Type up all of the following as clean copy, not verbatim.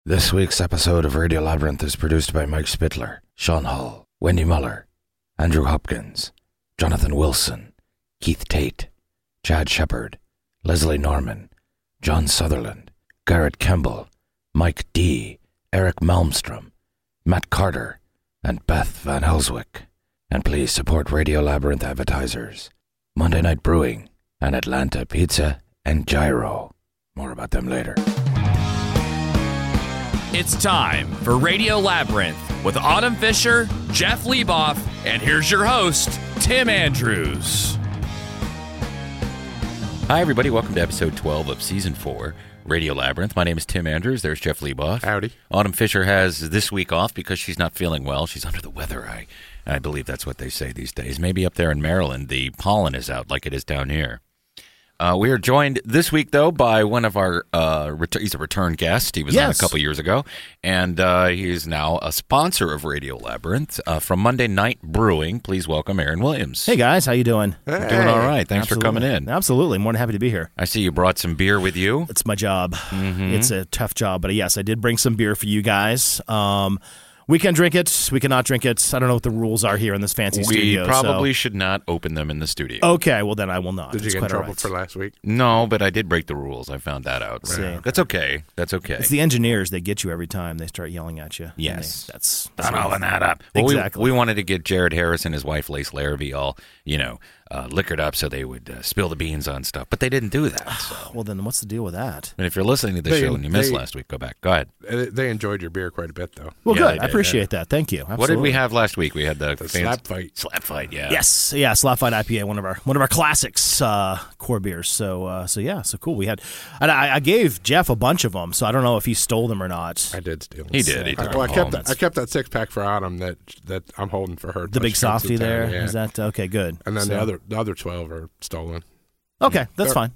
This week's episode of Radio Labyrinth is produced by Mike Spittler, Sean Hall, Wendy Muller, Andrew Hopkins, Jonathan Wilson, Keith Tate, Chad Shepard, Leslie Norman, John Sutherland, Garrett Kemble, Mike D., Eric Malmstrom, Matt Carter, and Beth Van Elswick. And please support Radio Labyrinth advertisers, Monday Night Brewing, and Atlanta Pizza and Gyro. More about them later. It's time for Radio Labyrinth with Autumn Fisher, Jeff Leboff, and here's your host, Tim Andrews. Hi, everybody. Welcome to episode 12 of season 4, Radio Labyrinth. My name is Tim Andrews. There's Jeff Leboff. Howdy. Autumn Fisher has this week off because she's not feeling well. She's under the weather. I believe that's what they say these days. Maybe up there in Maryland, the pollen is out like it is down here. We are joined this week, though, by one of our, he's a return guest. He was on a couple years ago, and he is now a sponsor of Radio Labyrinth from Monday Night Brewing. Please welcome Aaron Williams. Hey, guys. How you doing? Hey. Doing all right. Thanks for coming in. Absolutely. More than happy to be here. I see you brought some beer with you. It's my job. Mm-hmm. It's a tough job, but yes, I did bring some beer for you guys. We can drink it. We cannot drink it. I don't know what the rules are here in this fancy studio. We probably should not open them in the studio. Okay, well then I will not. Did you get in trouble for last week? No, but I did break the rules. I found that out. Right. That's okay. That's okay. It's the engineers. They get you every time. They start yelling at you. Yes. That's not all that up. Well, exactly. We wanted to get Jared Harris and his wife, Lace Larrabee, all, liquored up so they would spill the beans on stuff. But they didn't do that. So. Well, then what's the deal with that? And if you're listening to the show and you missed last week, go back. Go ahead. They enjoyed your beer quite a bit, though. Well, good. I appreciate that. Thank you. Absolutely. What did we have last week? We had the Slap Fight. Slap Fight, yeah. Yes, yeah, Slap Fight IPA, one of our classics core beers. So cool. We had, and I gave Jeff a bunch of them, so I don't know if he stole them or not. I did steal them. He did. He took I kept that 6-pack for Autumn that I'm holding for her. The big softy there. Yeah. Is that okay? Good. And then the other 12 are stolen. Okay, that's fine.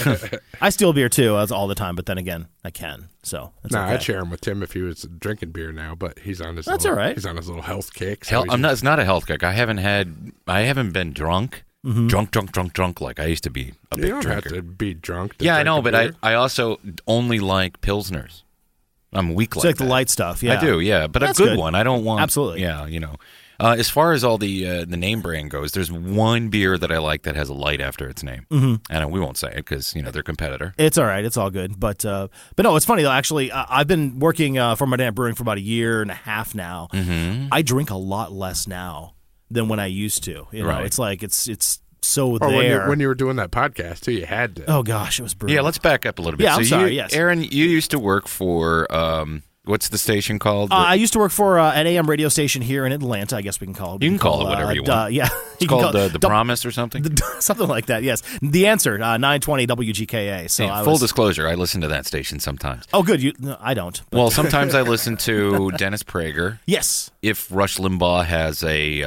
I steal beer too, all the time, but then again, I can. So that's okay. I'd share him with Tim if he was drinking beer now, but he's on his. That's all right. He's on his little health kick. So it's not a health kick. I haven't been drunk. Mm-hmm. Drunk like I used to be a big drinker. You don't have to be drunk. Yeah, I know, but I also only like Pilsners. I'm weak like that. Like the light stuff, yeah. I do, yeah, but that's a good one. I don't want... Absolutely. Yeah, as far as all the name brand goes, there's one beer that I like that has a light after its name. Mm-hmm. And we won't say it because, they're a competitor. It's all right. It's all good. But no, it's funny, though. Actually, I've been working for Monday Night Brewing for about a year and a half now. Mm-hmm. I drink a lot less now than when I used to. Right. It's like it's so there. When you were doing that podcast, too, you had to. Oh, gosh, it was brutal. Yeah, let's back up a little bit. Yeah, I'm sorry, yes. Aaron, you used to work for... what's the station called? I used to work for an AM radio station here in Atlanta. I guess we can call it. You can call it whatever you want. Yeah. It's called The Promise or something? Something like that, yes. The Answer, 920 WGKA. So full disclosure, I listen to that station sometimes. Oh, good. No, I don't. Well, sometimes I listen to Dennis Prager. Yes. If Rush Limbaugh has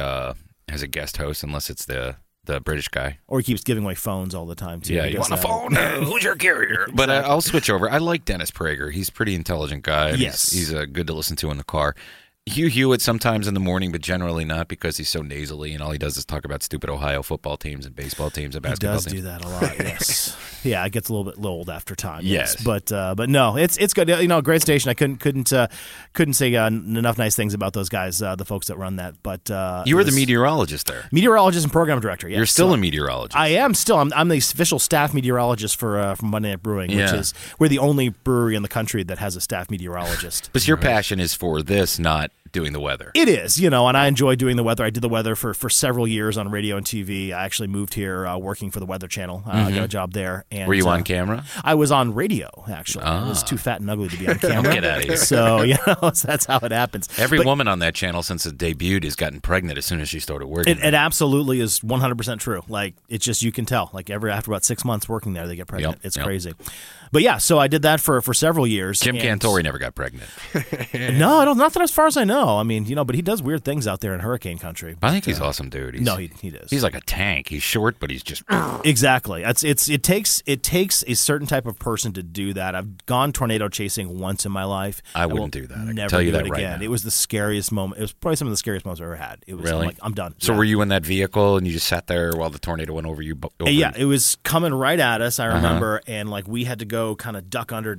a guest host, unless it's the British guy. Or he keeps giving away phones all the time, too. Yeah, you want a phone? Who's your carrier? Exactly. But I'll switch over. I like Dennis Prager. He's a pretty intelligent guy. Yes. He's good to listen to in the car. Hugh Hewitt sometimes in the morning, but generally not because he's so nasally and all he does is talk about stupid Ohio football teams and basball teams and basketball teams. He does do that a lot, yes. Yeah, it gets a little bit old after time. Yes. But no, it's good. Great station. I couldn't say enough nice things about those guys, the folks that run that. But you were the meteorologist there. Meteorologist and program director, yes. You're still a meteorologist. I am still. I'm the official staff meteorologist for Monday Night Brewing, which is we're the only brewery in the country that has a staff meteorologist. But your passion is for this, not doing the weather. It is, and I enjoy doing the weather. I did the weather for several years on radio and TV. I actually moved here working for the Weather Channel. I got a job there. And, were you on camera? I was on radio, actually. I was too fat and ugly to be on camera. Get out of here. So, that's how it happens. Every woman on that channel since it debuted has gotten pregnant as soon as she started working. It absolutely is 100% true. Like, it's just, you can tell. Like, after about 6 months working there, they get pregnant. It's crazy. But yeah, so I did that for several years. Kim Cantori never got pregnant. No, not that as far as I know. I mean, but he does weird things out there in hurricane country. I think he's awesome, dude. He does. He's like a tank. He's short, but he's just exactly. It takes a certain type of person to do that. I've gone tornado chasing once in my life. I wouldn't do that. I never tell you do that it right again. now. It was the scariest moment. It was probably some of the scariest moments I've ever had. It was really? I'm done. So were you in that vehicle and you just sat there while the tornado went over you? Yeah, it was coming right at us. I remember, and we had to go kind of duck under to get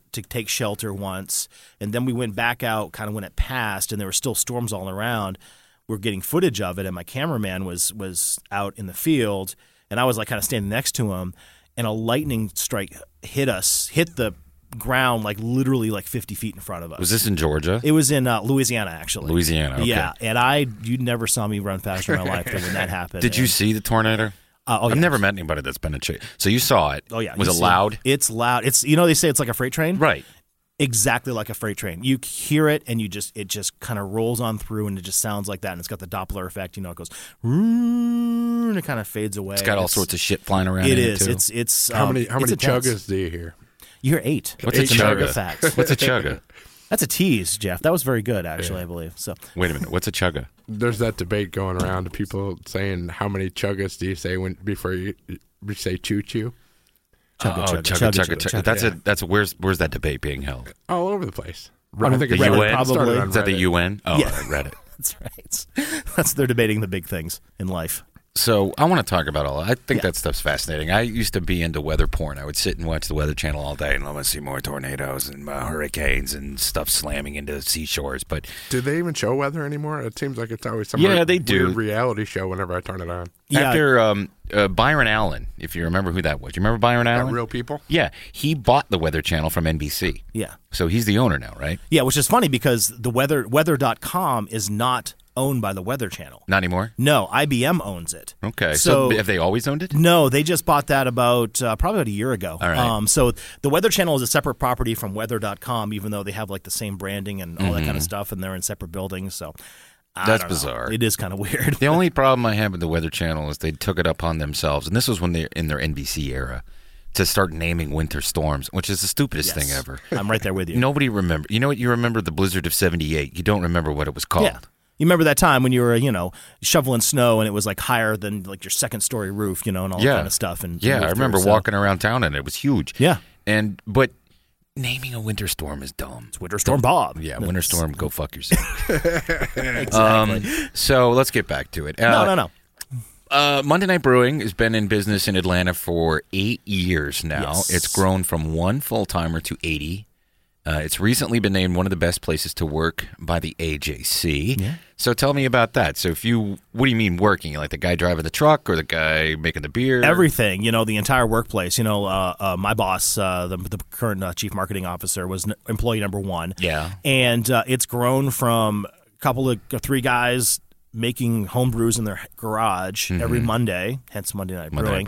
to take shelter once, and then we went back out kind of when it passed, and there were still storms all around. We're getting footage of it, and my cameraman was out in the field, and I was like kind of standing next to him, and a lightning strike hit the ground like literally like 50 feet in front of us. Was this in Georgia? It was in Louisiana, actually. Louisiana, okay. Yeah, and you never saw me run faster in my life than when that happened. Did you see the tornado? I've never met anybody that's been a So you saw it. Oh, yeah. Was it loud? It's loud. It's they say it's like a freight train? Right. Exactly like a freight train. You hear it, and it just kind of rolls on through, and it just sounds like that, and it's got the Doppler effect. It goes, and it kind of fades away. It's got all sorts of shit flying around. It in is. It too. It's how many it's chuggas do you hear? You hear 8. What's a chugga? Facts. What's a chugga? That's a tease, Jeff. That was very good, actually. I believe so. Wait a minute. What's a chugga? There's that debate going around. People saying how many chuggas do you say before you say choo choo? Chugga. That's where's that debate being held? All over the place. On I think The it's Reddit, UN? probably. Is that the UN? Oh, Yeah. Reddit. That's right. They're debating the big things in life. So I want to talk about all. I think that stuff's fascinating. I used to be into weather porn. I would sit and watch the Weather Channel all day, and I want to see more tornadoes and hurricanes and stuff slamming into seashores. But do they even show weather anymore? It seems like it's always some they do. weird reality show whenever I turn it on. Yeah. After Byron Allen, if you remember who that was, you remember Byron Allen? Real people? Yeah, he bought the Weather Channel from NBC. Yeah. So he's the owner now, right? Yeah, which is funny because the weather.com is not owned by the Weather Channel. Not anymore? No, IBM owns it. Okay. So have they always owned it? No, they just bought that about probably about a year ago. All right. So the Weather Channel is a separate property from weather.com, even though they have like the same branding and all that kind of stuff, and they're in separate buildings. So That's bizarre. It is kind of weird. The only problem I have with the Weather Channel is they took it upon themselves, and this was when they're in their NBC era, to start naming winter storms, which is the stupidest thing ever. I'm right there with you. Nobody remember. You know what? You remember the blizzard of '78. You don't remember what it was called. Yeah. You remember that time when you were, shoveling snow and it was like higher than like your second story roof, and all that kind of stuff. And I remember walking around town and it was huge. Yeah. But naming a winter storm is dumb. It's Winter Storm Bob. Yeah, winter storm, go fuck yourself. Exactly. So let's get back to it. No. Monday Night Brewing has been in business in Atlanta for 8 years now. Yes. It's grown from 1 full-timer to 80. It's recently been named one of the best places to work by the AJC. Yeah. So tell me about that. So what do you mean working? Like the guy driving the truck or the guy making the beer? Everything, the entire workplace. My boss, the current chief marketing officer, was employee number 1. Yeah. And it's grown from a couple of 3 guys making home brews in their garage every Monday, hence Monday Night Brewing.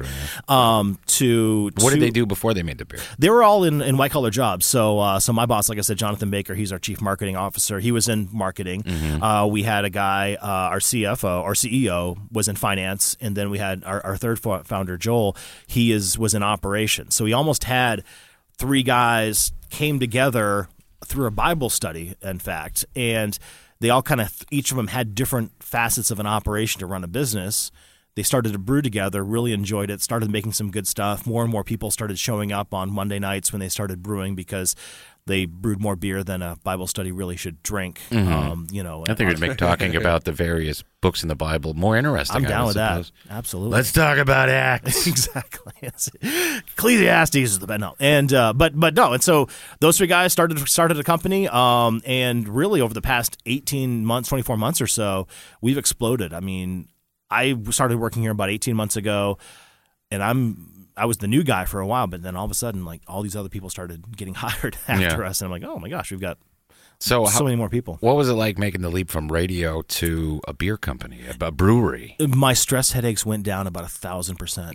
To what did they do before they made the beer? They were all in white collar jobs. So my boss, like I said, Jonathan Baker, he's our chief marketing officer. He was in marketing. We had a guy, our CEO was in finance, and then we had our third founder, Joel. He was in operations. So he almost had 3 guys came together through a Bible study, in fact, and they all each of them had different facets of an operation to run a business. They started to brew together, really enjoyed it, started making some good stuff. More and more people started showing up on Monday nights when they started brewing because they brewed more beer than a Bible study really should drink. I think it'd make talking about the various books in the Bible more interesting. I'm down with that. Absolutely. Let's talk about Acts. Exactly. Ecclesiastes is the best. No. And but no. And so those 3 guys started a company. And really over the past 18 months, 24 months or so, we've exploded. I mean, I started working here about 18 months ago, and I was the new guy for a while, but then all of a sudden, like all these other people started getting hired after us, and I'm like, oh my gosh, we've got so many more people. What was it like making the leap from radio to a beer company, a brewery? My stress headaches went down about 1,000%.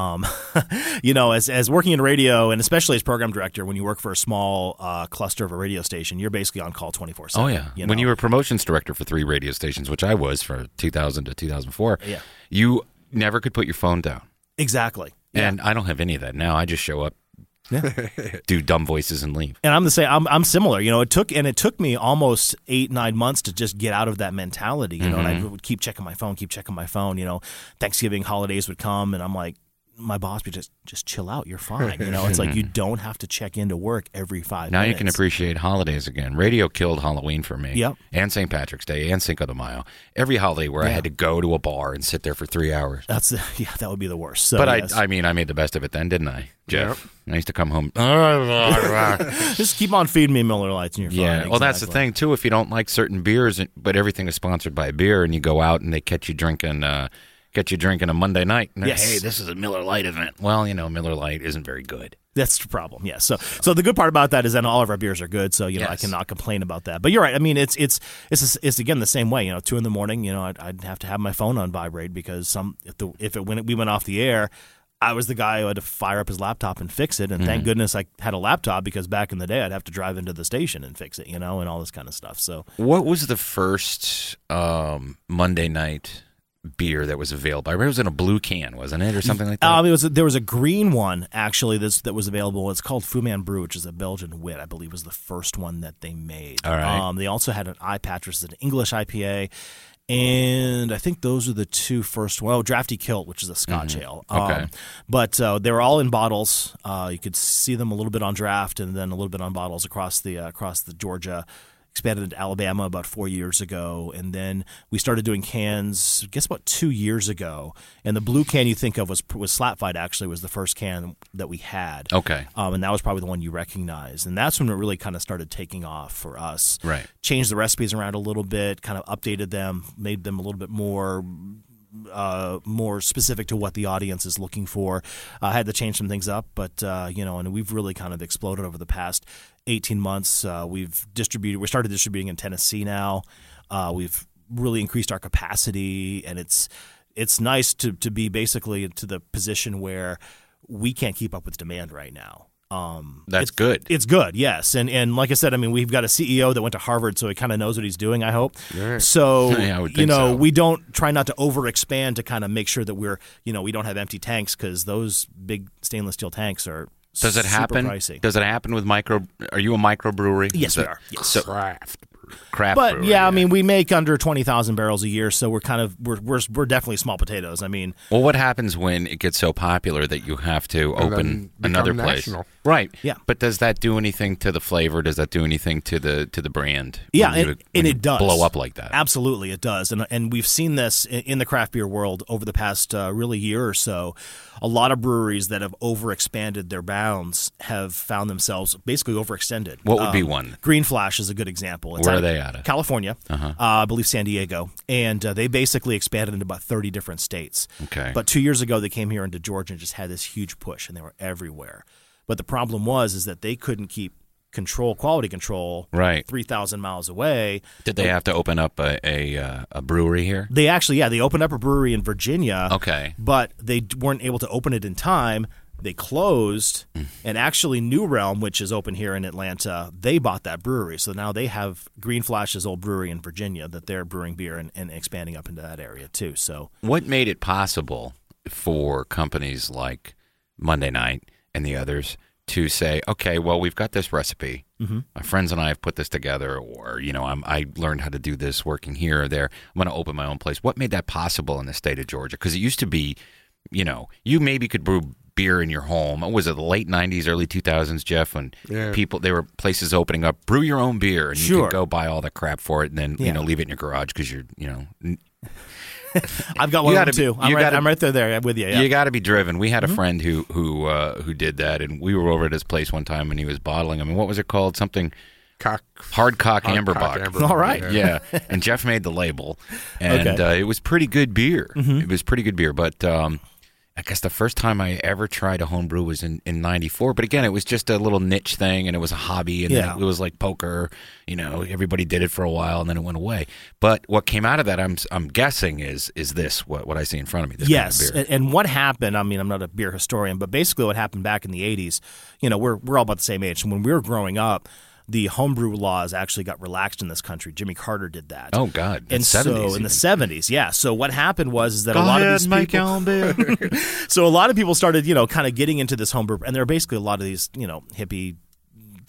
Yeah. As working in radio, and especially as program director, when you work for a small cluster of a radio station, you're basically on call 24/7. Oh yeah. When you were promotions director for 3 radio stations, which I was for 2000 to 2004, you never could put your phone down. Exactly. And I don't have any of that now. I just show up, do dumb voices, and leave. And I'm the same. I'm similar. It took me almost 8-9 months to just get out of that mentality. And I would keep checking my phone. Thanksgiving holidays would come, and I'm like, my boss would just chill out. You're fine. It's like you don't have to check into work every 5 Now minutes. you can appreciate holidays again. Radio killed Halloween for me. Yep. And St. Patrick's Day and Cinco de Mayo. Every holiday where I had to go to a bar and sit there for 3 hours. That would be the worst. So, But yes. I made the best of it then, didn't I, Jeff? I used to come home. Just keep on feeding me Miller Lights and you're fine. Yeah, well, that's the Exactly. thing, too. If you don't like certain beers, but everything is sponsored by beer, and you go out and they catch you drinking a Monday night. And Yes. Hey, this is a Miller Lite event. Well, Miller Lite isn't very good. That's the problem. Yeah. So the good part about that is that all of our beers are good. So I Yes. cannot complain about that. But you're right. I mean, it's again the same way. 2 a.m. I'd have to have my phone on vibrate because we went off the air, I was the guy who had to fire up his laptop and fix it. And thank goodness I had a laptop because back in the day I'd have to drive into the station and fix it, and all this kind of stuff. So What was the first Monday night beer that was available? I remember it was in a blue can, wasn't it, or something like that? There was a green one actually that was available. It's called Fu Man Brew, which is a Belgian wit. I believe was the first one that they made. All right. They also had an eye patch, which is an English IPA. And I think those are the 2 first ones. Oh, Drafty Kilt, which is a Scotch ale. Okay. But they were all in bottles. You could see them a little bit on draft and then a little bit on bottles across the Georgia. Expanded into Alabama about 4 years ago, and then we started doing cans, I guess about 2 years ago. And the blue can you think of was Slap Fight. Actually, was the first can that we had. Okay. And that was probably the one you recognized, and that's when it really kind of started taking off for us. Right. Changed the recipes around a little bit, kind of updated them, made them a little bit more specific to what the audience is looking for. I had to change some things up, but and we've really kind of exploded over the past 18 months. We started distributing in Tennessee now. We've really increased our capacity, and it's nice to be basically to the position where we can't keep up with demand right now. That's good. It's good, yes. And like I said, I mean, we've got a CEO that went to Harvard, so he kind of knows what he's doing, I hope. Yeah. So, Yeah, I would think so. we don't try not to overexpand to kind of make sure that we're, we don't have empty tanks because those big stainless steel tanks are Does it super happen? pricey. Does it happen with Are you a microbrewery? Yes, we are. Yes. So, craft But brewery, yeah, I mean, we make under 20,000 barrels a year, so we're kind of we're definitely small potatoes. I mean, well, what happens when it gets so popular that you have to And open then another become place? national. Right. Yeah. But does that do anything to the flavor? Does that do anything to the brand? yeah, when you- and when you it does blow up like that. Absolutely, it does, and we've seen this in the craft beer world over the past really year or so. A lot of breweries that have overexpanded their bounds have found themselves basically overextended. What would be one? Green Flash is a good example. It's Where out are they out of? California, I believe San Diego, and they basically expanded into about 30 different states. Okay. But 2 years ago, they came here into Georgia and just had this huge push, and they were everywhere. But the problem is that they couldn't keep quality control, Right. 3,000 miles away. Did they have to open up a brewery here? They actually, they opened up a brewery in Virginia. Okay. But they weren't able to open it in time. They closed, and actually New Realm, which is open here in Atlanta, they bought that brewery. So now they have Green Flash's old brewery in Virginia that they're brewing beer and expanding up into that area too. So What made it possible for companies like Monday Night and the others to say, okay, well, we've got this recipe. My friends and I have put this together, or, I learned how to do this working here or there. I'm going to open my own place. What made that possible in the state of Georgia? Because it used to be, you maybe could brew beer in your home. Was it the late 90s, early 2000s, Jeff, when there were places opening up, brew your own beer, and you Sure. could go buy all the crap for it and then, Yeah. leave it in your garage because you're, I've got one You of gotta them be- too. you gotta- I'm right there with you. Yeah. You got to be driven. We had a friend who did that, and we were over at his place one time, and he was bottling them. And what was it called? Something Hardcock Amberbock. All right. Yeah, and Jeff made the label, and Okay. it was pretty good beer. It was pretty good beer, but I guess the first time I ever tried a home brew was in 94. But again, it was just a little niche thing, and it was a hobby, and then it was like poker. Everybody did it for a while, and then it went away. But what came out of that, I'm guessing, is this what I see in front of me? This Yes, kind of beer. and what happened? I mean, I'm not a beer historian, but basically, what happened back in the '80s, we're all about the same age. And when we were growing up, the homebrew laws actually got relaxed in this country. Jimmy Carter did that. Oh God! And so 70s in the even. 70s, yeah. So what happened was that Go a lot ahead, of these make people, your own beer. so a lot of people started, kind of getting into this homebrew, and there are basically a lot of these, hippie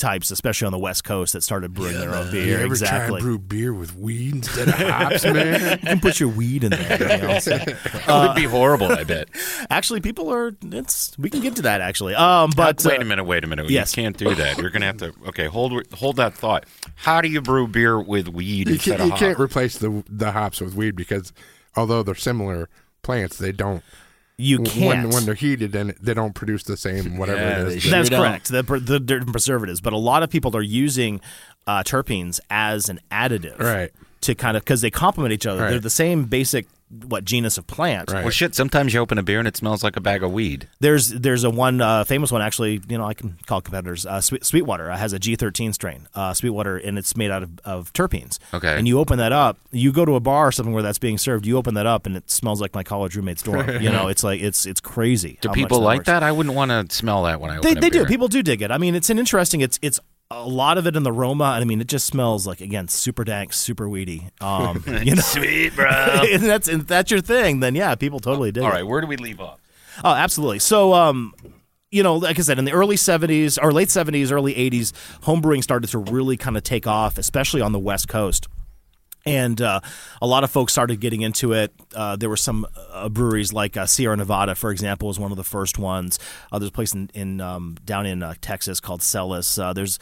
types, especially on the West Coast, that started brewing their own beer. You ever try Exactly. and brew beer with weed instead of hops, man? You can put your weed in there. You know, so. It would be horrible, I bet. Actually, people are. We can get to that actually. But Wait a minute. yes. You can't do that. You're going to have to. Okay, hold that thought. How do you brew beer with weed You instead can't, of you can't hop? replace the hops with weed because although they're similar plants, they don't. you can't. When they're heated, and they don't produce the same whatever Yeah, it they is. should. That's You don't. correct. The different preservatives, but a lot of people are using terpenes as an additive, Right. To kind of because they complement each other. Right. They're the same basic genus of plant. Right. Well, shit. Sometimes you open a beer and it smells like a bag of weed. There's a one famous one actually. I can call competitors. Sweetwater has a G13 strain, Sweetwater, and it's made out of terpenes. Okay. And you open that up. You go to a bar or something where that's being served. You open that up, and it smells like my college roommate's dorm. It's like it's crazy. Do how people much like works. that? I wouldn't want to smell that when I open They a beer. do. People do dig it. I mean, it's an interesting. It's a lot of it in the aroma. I mean, it just smells like, again, super dank, super weedy. Sweet, bro. and that's your thing. Then yeah, people totally dig All it. right, where do we leave off? Oh, absolutely. So, like I said, in the early 70s or late 70s, early 80s, homebrewing started to really kind of take off, especially on the West Coast. And a lot of folks started getting into it. There were some breweries like Sierra Nevada, for example, was one of the first ones. There's a place down in Texas called Celis. There's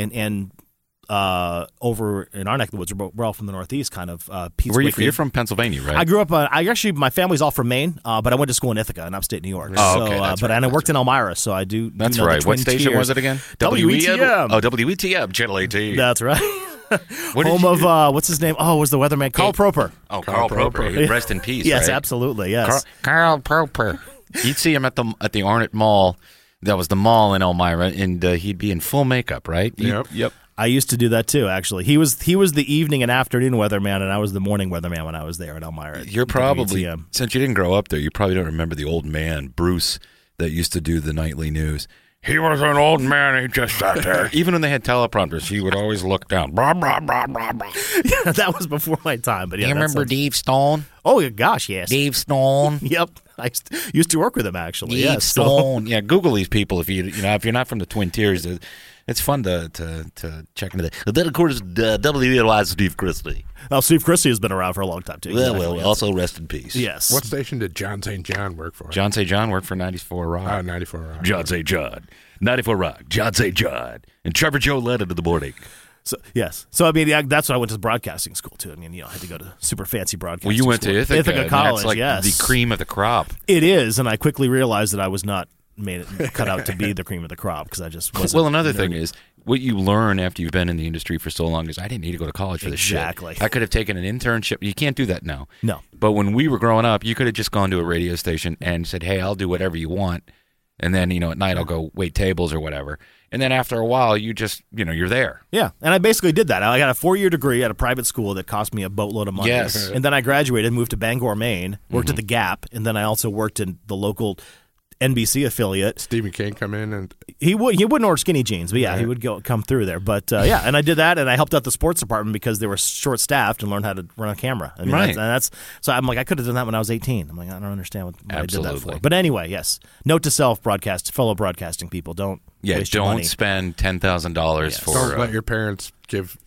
over in our neck of the woods, we're all from the Northeast, kind of. Pete's Where you? Wicked. You're from Pennsylvania, right? I grew up. My family's all from Maine, but I went to school in Ithaca in upstate New York. Oh, okay, that's and I worked in Elmira, so I do. That's know the right. What Twin station Tiers. was it again? WETM. Oh, WETM, Channel 18. That's right. What did Home you of do? what's his name? Oh, was the weatherman Carl Proper? Oh, Carl Proper. Rest in peace. Yes, right? absolutely. Yes. Carl Proper. You'd see him at the Arnott Mall. That was the mall in Elmira, and he'd be in full makeup, right? Yep. I used to do that too. Actually, he was the evening and afternoon weatherman, and I was the morning weatherman when I was there at Elmira. You're probably, WTM. since you didn't grow up there, you probably don't remember the old man, Bruce, that used to do the nightly news. He was an old man. He just sat there. Even when they had teleprompters, he would always look down. Blah, blah, blah, blah, blah. Yeah, that was before my time. But yeah, Do you remember Dave Stone? Oh gosh, yes. Dave Stone. Yep, I used to work with him actually. Dave Yes. So- Stone. Yeah, Google these people if if you're not from the Twin Tiers. It's fun to check into that. Then of course, WLI's Steve Christie. Now, Steve Christie has been around for a long time too. Exactly, yes. Also rest in peace. Yes. What station did John St. John work for? John St. John worked for 94 Rock. 94 Rock. John St. John. 94 Rock. John St. John. And Trevor Joe led into the morning. So, yes. So I mean, that's why I went to broadcasting school too. I mean, I had to go to super fancy broadcasting. Well, you went school. to Ithaca. and College. That's like yes, the cream of the crop. It is, and I quickly realized that I was not cut out to be the cream of the crop because I just wasn't. Well, another thing is what you learn after you've been in the industry for so long is I didn't need to go to college for this shit. Exactly. I could have taken an internship. You can't do that now. No. But when we were growing up, you could have just gone to a radio station and said, "Hey, I'll do whatever you want," and then at night I'll go wait tables or whatever. And then after a while, you just you're there. Yeah, and I basically did that. I got a 4-year degree at a private school that cost me a boatload of money. Yes. And then I graduated, moved to Bangor, Maine, worked at the Gap, and then I also worked in the local NBC affiliate. Stephen King come in and He wouldn't order skinny jeans, but yeah, he would come through there. But yeah, and I did that, and I helped out the sports department because they were short staffed and learned how to run a camera. I mean, Right. that's so I'm like I could have done that when I was 18. I'm like I don't understand what I did that Absolutely. for. But anyway, yes. Note to self, fellow broadcasting people, don't waste your don't money. spend $10,000 for. don't let your parents give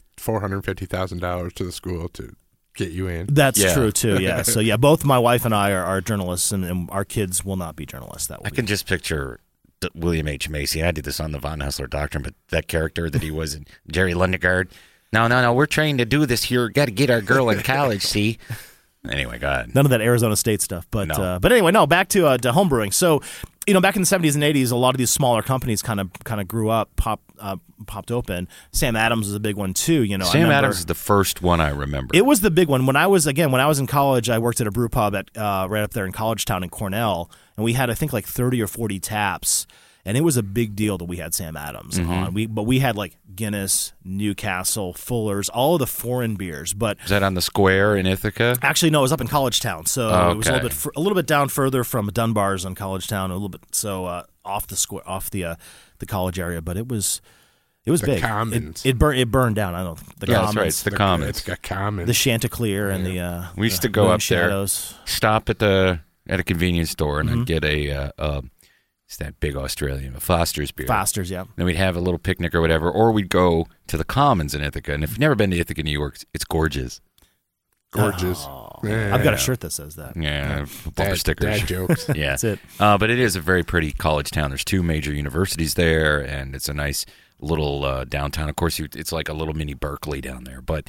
$450,000 to the school to get you in. That's Yeah. true too. Yeah. So yeah, both my wife and I are journalists, and our kids will not be journalists. That will I be. can just picture William H. Macy. I did this on the Von Hustler Doctrine, but that character that he was in, Jerry Lundegaard. No, we're trying to do this here. Got to get our girl in college, see? Anyway, go ahead. None of that Arizona State stuff, but No. but anyway, no. Back to homebrewing. So, back in the 70s and 80s, a lot of these smaller companies kind of grew up, popped open. Sam Adams was a big one too. I Sam remember- Adams is the first one I remember. It was the big one when I was in college. I worked at a brew pub at right up there in College Town in Cornell, and we had I think like 30 or 40 taps. And it was a big deal that we had Sam Adams on. But we had like Guinness, Newcastle, Fuller's, all of the foreign beers. But Is that on the square in Ithaca? actually, no, it was up in College Town, so it was a Okay. little bit down further from Dunbar's on College Town, a little bit off the square, off the college area. But it was big. Commons. It burned down. I don't know the Yeah, Commons, that's right. It's the Commons. It's got Commons. the Chanticleer, and the We used the to go Moon up there, Shadows. stop at a convenience store, and I'd get a It's that big Australian, Foster's beer. Foster's, yeah. Then we'd have a little picnic or whatever, or we'd go to the Commons in Ithaca. And if you've never been to Ithaca, New York, it's gorgeous. Gorgeous. Yeah. I've got a shirt that says that. Yeah, bumper stickers. Dad jokes. Yeah, That's it. But it is a very pretty college town. There's 2 major universities there, and it's a nice little downtown. Of course, it's like a little mini Berkeley down there. But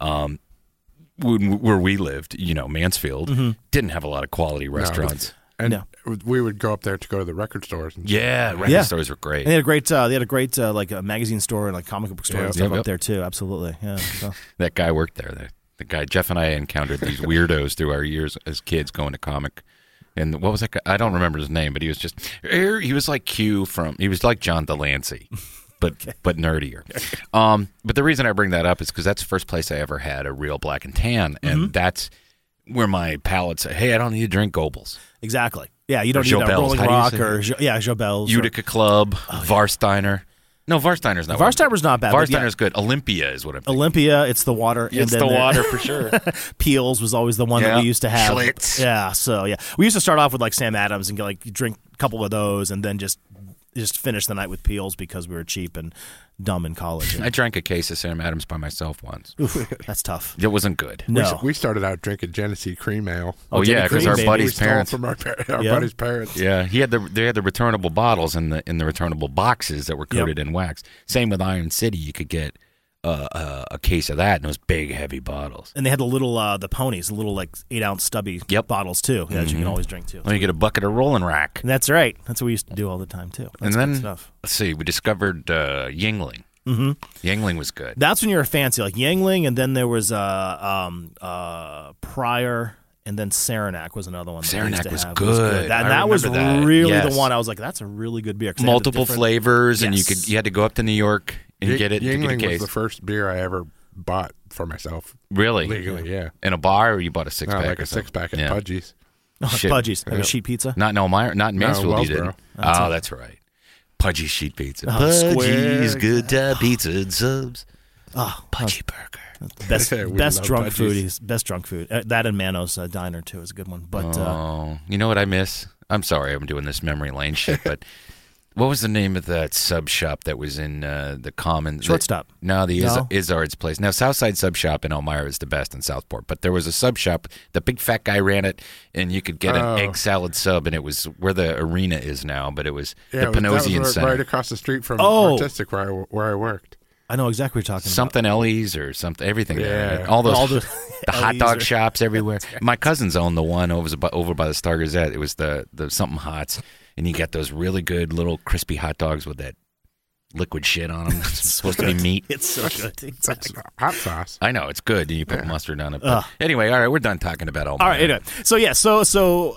where we lived, Mansfield, didn't have a lot of quality restaurants. And we would go up there to go to the record stores. And Record stores were great. And they had a great like a magazine store and like comic book store and stuff up there too. Absolutely, yeah. So. That guy worked there. The guy Jeff and I encountered these weirdos through our years as kids going to comic. And what was that guy? I don't remember his name, but he was just he was like Q he was like John Delancey, but nerdier. But the reason I bring that up is because that's the first place I ever had a real black and tan, and that's where my palate said, "Hey, I don't need to drink Goebbels." Exactly. Yeah, you don't Or need a Jobels. Rolling How do you Rock say or Jobels. Utica Club, Varsteiner. No, Varsteiner's not. Varsteiner's not bad. but Varsteiner's good. Olympia is what I'm thinking. Olympia, it's the water. It's the water for sure. Peels was always the one that we used to have. Schlitz. Yeah, so we used to start off with like Sam Adams and drink a couple of those and then just finish the night with Peels because we were cheap and dumb in college. I drank a case of Sam Adams by myself once. Oof, that's tough. It wasn't good. No. We started out drinking Genesee cream ale. Oh yeah, because Cream, our baby. buddy's parents. From our buddy's parents. Yeah, they had the returnable bottles in the returnable boxes that were coated in wax. Same with Iron City, you could get a case of that, and those big heavy bottles. And they had the little the ponies, the little like 8-ounce stubby bottles too that you can always drink too. Well, you get a bucket of Rolling Rack. And that's right. That's what we used to do all the time too. That's And then good stuff. let's see, we discovered Yingling. Mm-hmm. Yingling was good. That's when you were fancy, like Yangling, and then there was Pryor, and then Saranac was another one. That we used Saranac to was have. good. That was remember that. really Yes. the one. I was like, that's a really good beer. 'Cause they had the Multiple different- flavors, and Yes. you had to go up to New York and get it. To get a Yingling case. was the first beer I ever bought for myself. Really? Legally, yeah. In a bar, or you bought a 6-pack? Like or a something? 6-pack at Yeah. Pudgy's. Oh, Shit. Pudgy's, like a sheet pizza. Not in Elmira, not in Mansfield. You didn't. Wellsboro. That's right. Pudgy sheet pizza. Square. Pudgy's good time pizza and subs. Oh, Pudgy burger. best We best love drunk Pudgy's. food. Best drunk food. That and Mano's Diner too is a good one. But You know what I miss? I'm sorry, I'm doing this memory lane shit, but what was the name of that sub shop that was in the Common? Shortstop. No, Izzard's place. Now, Southside Sub Shop in Elmira is the best in Southport, but there was a sub shop. The big fat guy ran it, and you could get an egg salad sub, and it was where the arena is now, but it was the Panosian that was Center. right across the street from Oh. Artistic where I worked. I know exactly what you're talking Something Ellie's or something, everything there. Yeah. All those, All the the hot Ellie's dog or- shops everywhere. My cousins owned the one over by the Star Gazette. It was the something hots, and you get those really good little crispy hot dogs with that liquid shit on them. It's supposed to be meat. about. It's so good. Exactly. Hot sauce. I know it's good, and you put mustard on it. But anyway, all right, we're done talking about Elmira. All right. Anyway, so so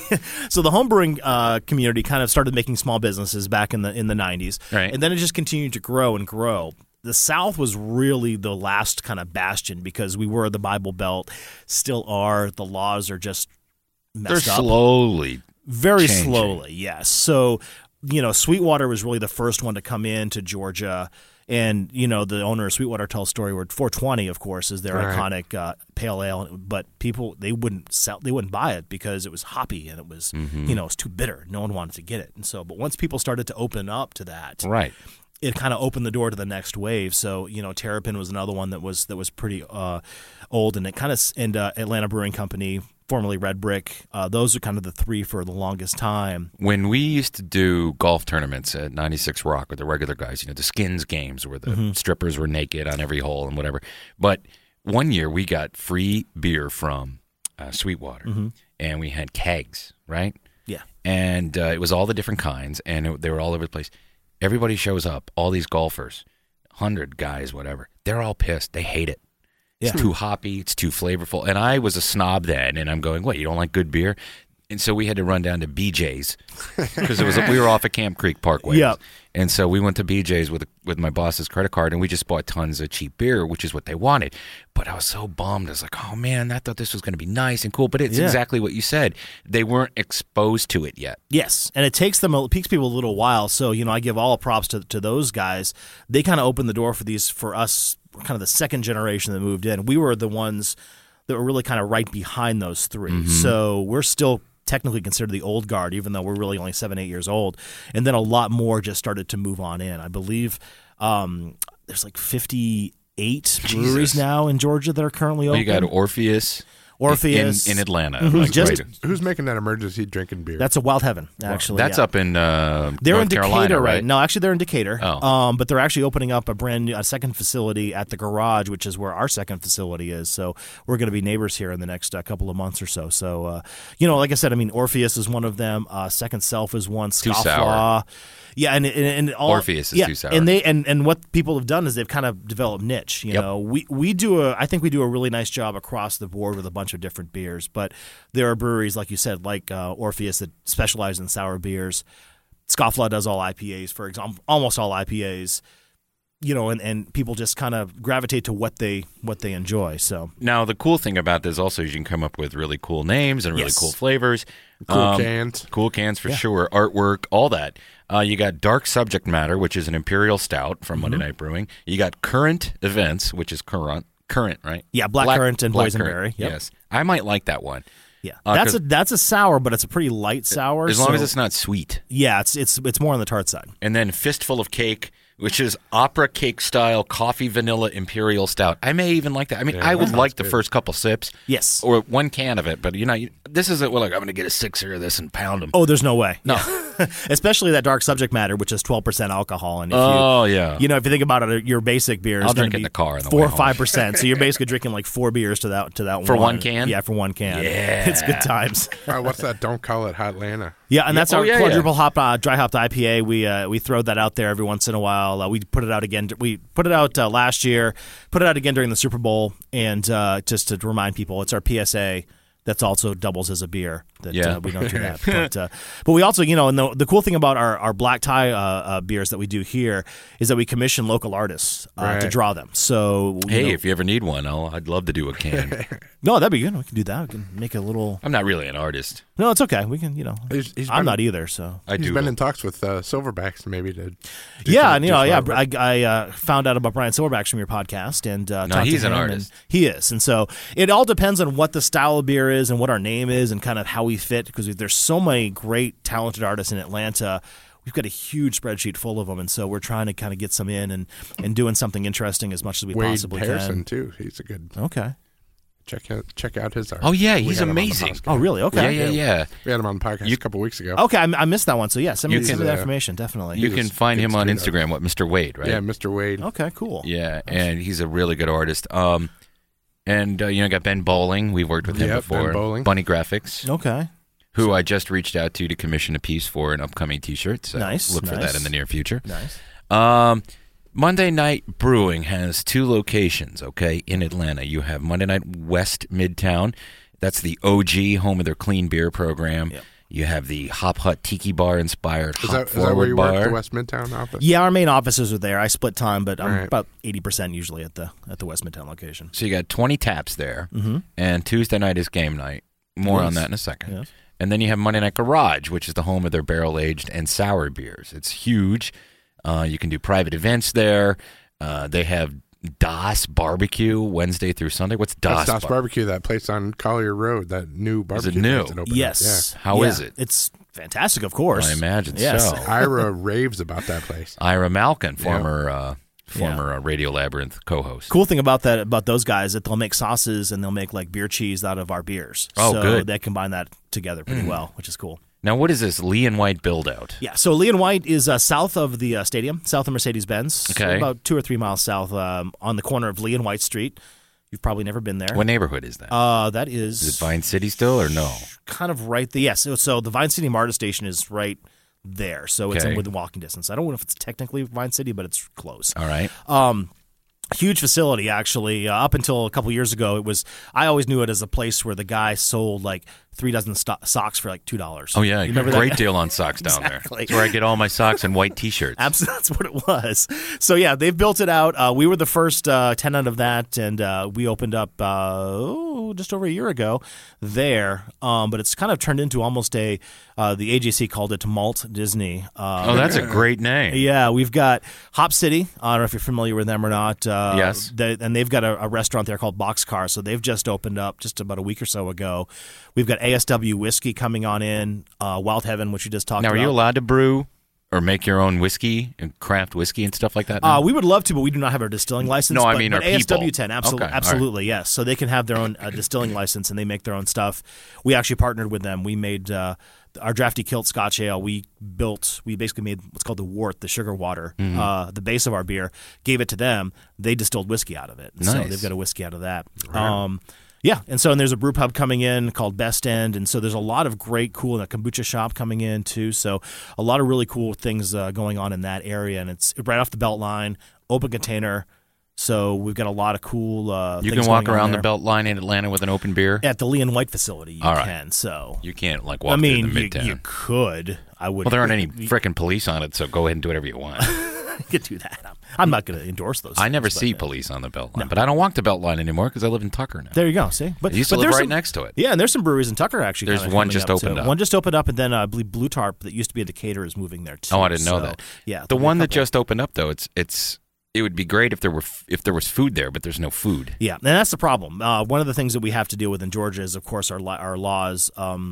the homebrewing community kind of started making small businesses back in the 90s, Right. and then it just continued to grow and grow. The South was really the last kind of bastion because we were the Bible Belt, still are. The laws are just They're messed up. slowly. Very changing. slowly, yes. So, Sweetwater was really the first one to come into Georgia. And, the owner of Sweetwater tells a story where 420, of course, is their iconic pale ale. But people, they wouldn't buy it because it was hoppy and it was, it was too bitter. No one wanted to get it. And so, but once people started to open up to that, Right. it kind of opened the door to the next wave. So, Terrapin was another one that was pretty old, and it kind of Atlanta Brewing Company, formerly Red Brick. Those are kind of the three for the longest time. When we used to do golf tournaments at 96 Rock with the regular guys, the skins games where the strippers were naked on every hole and whatever. But one year we got free beer from Sweetwater, and we had kegs, right? Yeah. And it was all the different kinds, and they were all over the place. Everybody shows up, all these golfers, 100 guys, whatever. They're all pissed. They hate it. It's too hoppy. It's too flavorful. And I was a snob then, and I'm going, what, you don't like good beer? And so we had to run down to BJ's because we were off at Camp Creek Parkway. Yep. And so we went to BJ's with my boss's credit card, and we just bought tons of cheap beer, which is what they wanted. But I was so bummed. I was like, oh, man, I thought this was going to be nice and cool. But it's exactly what you said. They weren't exposed to it yet. Yes, and it takes people a little while. So, I give all props to those guys. They kind of opened the door for us, kind of the second generation that moved in. We were the ones that were really kind of right behind those three. So we're still technically considered the old guard, even though we're really only 7-8 years old. And then a lot more just started to move on in. I believe there's like 58 breweries now in Georgia that are currently open. You got Orpheus in Atlanta. Who's making that emergency drinking beer? That's a Wild Heaven, actually. That's up in they're North in Carolina, Decatur, right? No, actually, they're in Decatur. Oh. But they're actually opening up a second facility at the garage, which is where our second facility is. So we're going to be neighbors here in the next couple of months or so. So, like I said, I mean, Orpheus is one of them. Second Self is one. Too Scofflaw. sour. Yeah, and all, Orpheus is too sour. And and what people have done is they've kind of developed niche. You know, I think we do a really nice job across the board with a bunch of different beers. But there are breweries, like you said, like Orpheus, that specialize in sour beers. Scofflaw does all IPAs, for example, almost all IPAs. And people just kind of gravitate to what they enjoy. So now the cool thing about this also is you can come up with really cool names and really cool flavors, cool cans for sure, artwork, all that. You got Dark Subject Matter, which is an Imperial Stout from Monday Night Brewing. You got Current Events, which is current, right? Yeah, Blackcurrant and Black Boysenberry. Yep. Yes, I might like that one. Yeah, that's a sour, but it's a pretty light sour. As long as it's not sweet. Yeah, it's more on the tart side. And then Fistful of Cake, which is opera cake style coffee vanilla imperial stout. I may even like that. I mean, I would like the first couple sips. Yes. Or one can of it, but this isn't like I'm going to get a sixer of this and pound them. Oh, there's no way. No. Especially that Dark Subject Matter, which is 12% alcohol. And if if you think about it, your basic beer is I'll going drink to it be in the car on the 4 way or home. 5%. So you're basically drinking like 4 beers to that one. For one can? Yeah, for one can. Yeah. It's good times. What's that? Don't call it Hotlanta. Yeah, and that's our quadruple hop dry hopped IPA. We throw that out there every once in a while. We put it out again. We put it out last year. Put it out again during the Super Bowl, and just to remind people, it's our PSA. That's also doubles as a beer. We don't do that. But we also, and the cool thing about our black tie beers that we do here is that we commission local artists to draw them. So if you ever need one, I'd love to do a can. No, that'd be good. We can do that. We can make a little. I'm not really an artist. No, it's okay. We can, I'm not either. So he's been in talks with Silverbacks maybe to. I found out about Brian Silverbacks from your podcast and he's to him, an artist. He is, and so it all depends on what the style of beer is and what our name is and kind of how we fit because there's so many great talented artists in Atlanta. We've got a huge spreadsheet full of them, and so we're trying to kind of get some in and doing something interesting as much as we possibly can. Wade Harrison too. He's a good. Okay. Check out his art. Oh yeah, he's amazing. Oh really? Okay. Yeah. We had him on the podcast a couple weeks ago. Okay, I missed that one. So yeah, send me that information definitely. You can find him on Instagram. Mr. Wade, right? Yeah, Mr. Wade. Okay, cool. Yeah, and he's a really good artist. And got Ben Bowling. We've worked with him before. Ben Bowling. Bunny Graphics. Okay. Who I just reached out to commission a piece for an upcoming T-shirt. So look for that in the near future. Nice. Monday Night Brewing has 2 locations, in Atlanta. You have Monday Night West Midtown. That's the OG, home of their clean beer program. Yep. You have the Hop Hut Tiki Bar inspired Hop Forward Bar. Is that where you work, the West Midtown office? Yeah, our main offices are there. I split time, but I'm about 80% usually at the West Midtown location. So you got 20 taps there, and Tuesday night is game night. More on that in a second. Yes. And then you have Monday Night Garage, which is the home of their barrel-aged and sour beers. It's huge. You can do private events there. They have Das Barbecue Wednesday through Sunday. What's Das? That's Das Barbecue, that place on Collier Road, that new barbecue. Is it new? Place that opened yes. up. How is it? It's fantastic, of course. I imagine yes. so. Ira raves about that place. Ira Malkin, former Radio Labyrinth co-host. Cool thing about those guys that they'll make sauces and they'll make like beer cheese out of our beers. Oh, so good. they combine that together pretty well, which is cool. Now, what is this Lee and White build-out? Yeah, so Lee and White is south of the stadium, south of Mercedes-Benz. Okay. So about 2 or 3 miles south on the corner of Lee and White Street. You've probably never been there. What neighborhood is that? That is... Is it Vine City still or no? Kind of right there. Yes, so the Vine City MARTA station is right there. So it's within walking distance. I don't know if it's technically Vine City, but it's close. All right. Huge facility, actually. Up until a couple years ago, I always knew it as a place where the guy sold like 3 dozen socks for like $2. Oh yeah, you remember great that? deal on socks down Exactly. there. That's where I get all my socks and white T-shirts. Absolutely, that's what it was. So yeah, they've built it out. We were the first tenant of that, and we opened up just over a year ago there, but it's kind of turned into almost the AJC called it Malt Disney. That's a great name. Yeah, we've got Hop City. I don't know if you're familiar with them or not. Yes. And they've got a restaurant there called Boxcar, so they've just opened up just about a week or so ago. We've got ASW Whiskey coming on in, Wild Heaven, which you just talked about. Now, are you allowed to brew or make your own whiskey and craft whiskey and stuff like that? We would love to, but we do not have our distilling license. No, I mean but our people. ASW 10, absolutely, yes. So they can have their own distilling license, and they make their own stuff. We actually partnered with them. We made our Drafty Kilt Scotch Ale. We basically made what's called the wort, the sugar water, the base of our beer. Gave it to them. They distilled whiskey out of it. Nice. So they've got a whiskey out of that. Right. Yeah, and there's a brew pub coming in called Best End, and so there's a lot of great, cool, and a kombucha shop coming in too. So a lot of really cool things going on in that area, and it's right off the Beltline, open container. So we've got a lot of cool. You things can walk going on around there. the Beltline in Atlanta with an open beer At the Lee and White facility. You All right. can. So you can't walk through the Midtown. you could. I would. Well, there aren't any frickin' police on it, so go ahead and do whatever you want. You could do that. I'm not going to endorse those. I never things, see but, police on the Beltline, but I don't walk the Beltline anymore because I live in Tucker now. There you go. See, I used to live right next to it. Yeah, and there's some breweries in Tucker actually. There's kinda one coming just up, opened too. up. One just opened up, and then I believe Blue Tarp that used to be a Decatur is moving there too. Oh, I didn't know So, that. Yeah, The there'll be one a that couple. just opened up though, it would be great if there was food there, but there's no food. Yeah, and that's the problem. One of the things that we have to deal with in Georgia is, of course, our laws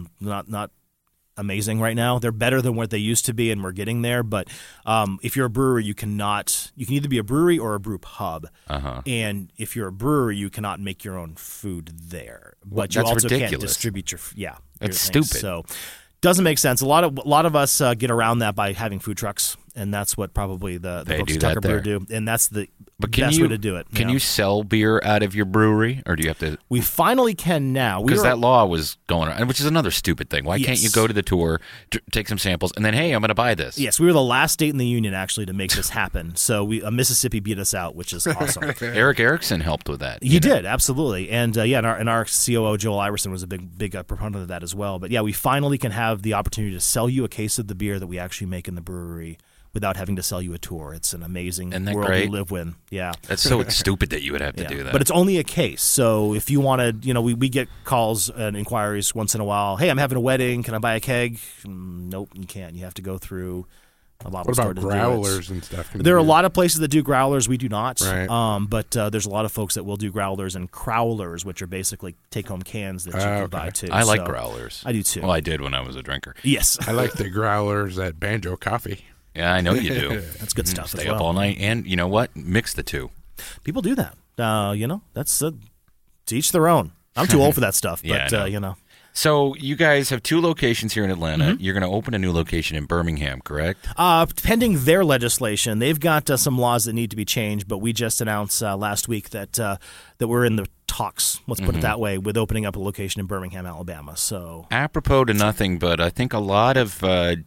not amazing right now. They're better than what they used to be, and we're getting there. But if you're a brewery, you can either be a brewery or a brew pub. And if you're a brewery, you cannot make your own food there. But you That's also ridiculous. can't distribute your That's things. stupid. So doesn't make sense. A lot of us get around that by having food trucks, and that's what probably the They folks do at that Tucker Brew there. do, and that's the But best way to do it. Can you sell beer out of your brewery, or do you have to? We finally can now. Because that law was going on, which is another stupid thing. Why can't you Yes. go to the tour, take some samples, and then, hey, I'm going to buy this? Yes, we were the last state in the union actually to make this happen. So Mississippi beat us out, which is awesome. Eric Erickson helped with that. He did, absolutely, and and our COO Joel Iverson was a big proponent of that as well. But yeah, we finally can have the opportunity to sell you a case of the beer that we actually make in the brewery without having to sell you a tour. It's an amazing Isn't that world great? we live in. Yeah. That's so stupid that you would have to do that. But it's only a case. So if you wanted, we get calls and inquiries once in a while. Hey, I'm having a wedding. Can I buy a keg? Nope, you can't. You have to go through a bottle What store about to do it. growlers and stuff? There are a lot of places that do growlers. We do not. Right. But there's a lot of folks that will do growlers and crowlers, which are basically take-home cans that you can okay. buy too. I like So, growlers. I do too. Well, I did when I was a drinker. Yes. I like the growlers at Banjo Coffee. Yeah, I know you do. That's good stuff Stay as well. up all night, and you know what? Mix the two. People do that. That's to each their own. I'm too old for that stuff, Yeah, but I know. So you guys have two locations here in Atlanta. You're going to open a new location in Birmingham, correct? Pending their legislation, they've got some laws that need to be changed. But we just announced last week that we're in the talks. Let's put it that way, with opening up a location in Birmingham, Alabama. So Apropos to nothing, but I think a lot of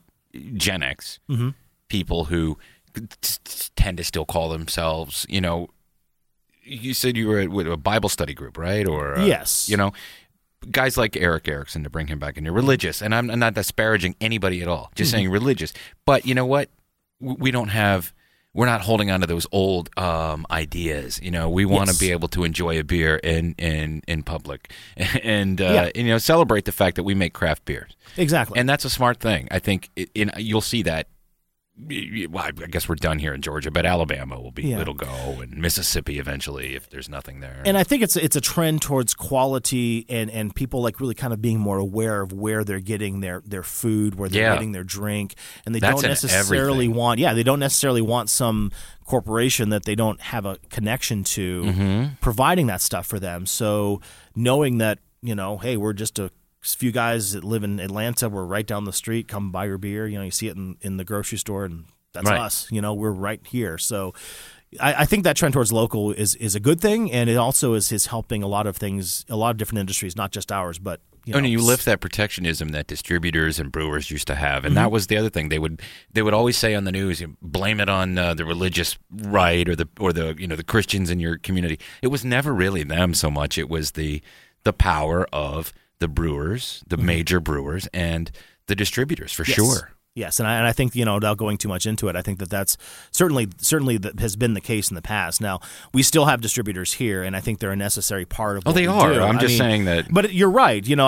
Gen X people who tend to still call themselves, you said you were with a Bible study group, right? Or Yes. Guys like Eric Erickson, to bring him back in here, religious, and I'm not disparaging anybody at all, just saying religious. But you know what? We're not holding on to those old ideas. We want to be able to enjoy a beer in public and celebrate the fact that we make craft beers. Exactly. And that's a smart thing. I think you'll see that. Well, I guess we're done here in Georgia, but Alabama it'll go, and Mississippi eventually if there's nothing there. And I think it's a trend towards quality and people like really kind of being more aware of where they're getting their food, where they're getting their drink, and they don't necessarily want some corporation that they don't have a connection to providing that stuff for them. So knowing that, hey, we're just a few guys that live in Atlanta, we're right down the street, come buy your beer. You see it in the grocery store, and that's us. We're right here. So I think that trend towards local is a good thing, and it also is helping a lot of things, a lot of different industries, not just ours, but you lift that protectionism that distributors and brewers used to have, and that was the other thing. They would always say on the news, blame it on the religious right or the Christians in your community. It was never really them so much. It was the power of the brewers, the major brewers, and the distributors, for sure. Yes, and I think, without going too much into it, I think that's certainly that has been the case in the past. Now, we still have distributors here, and I think they're a necessary part of what they we are. do. I'm just saying that. But you're right. But,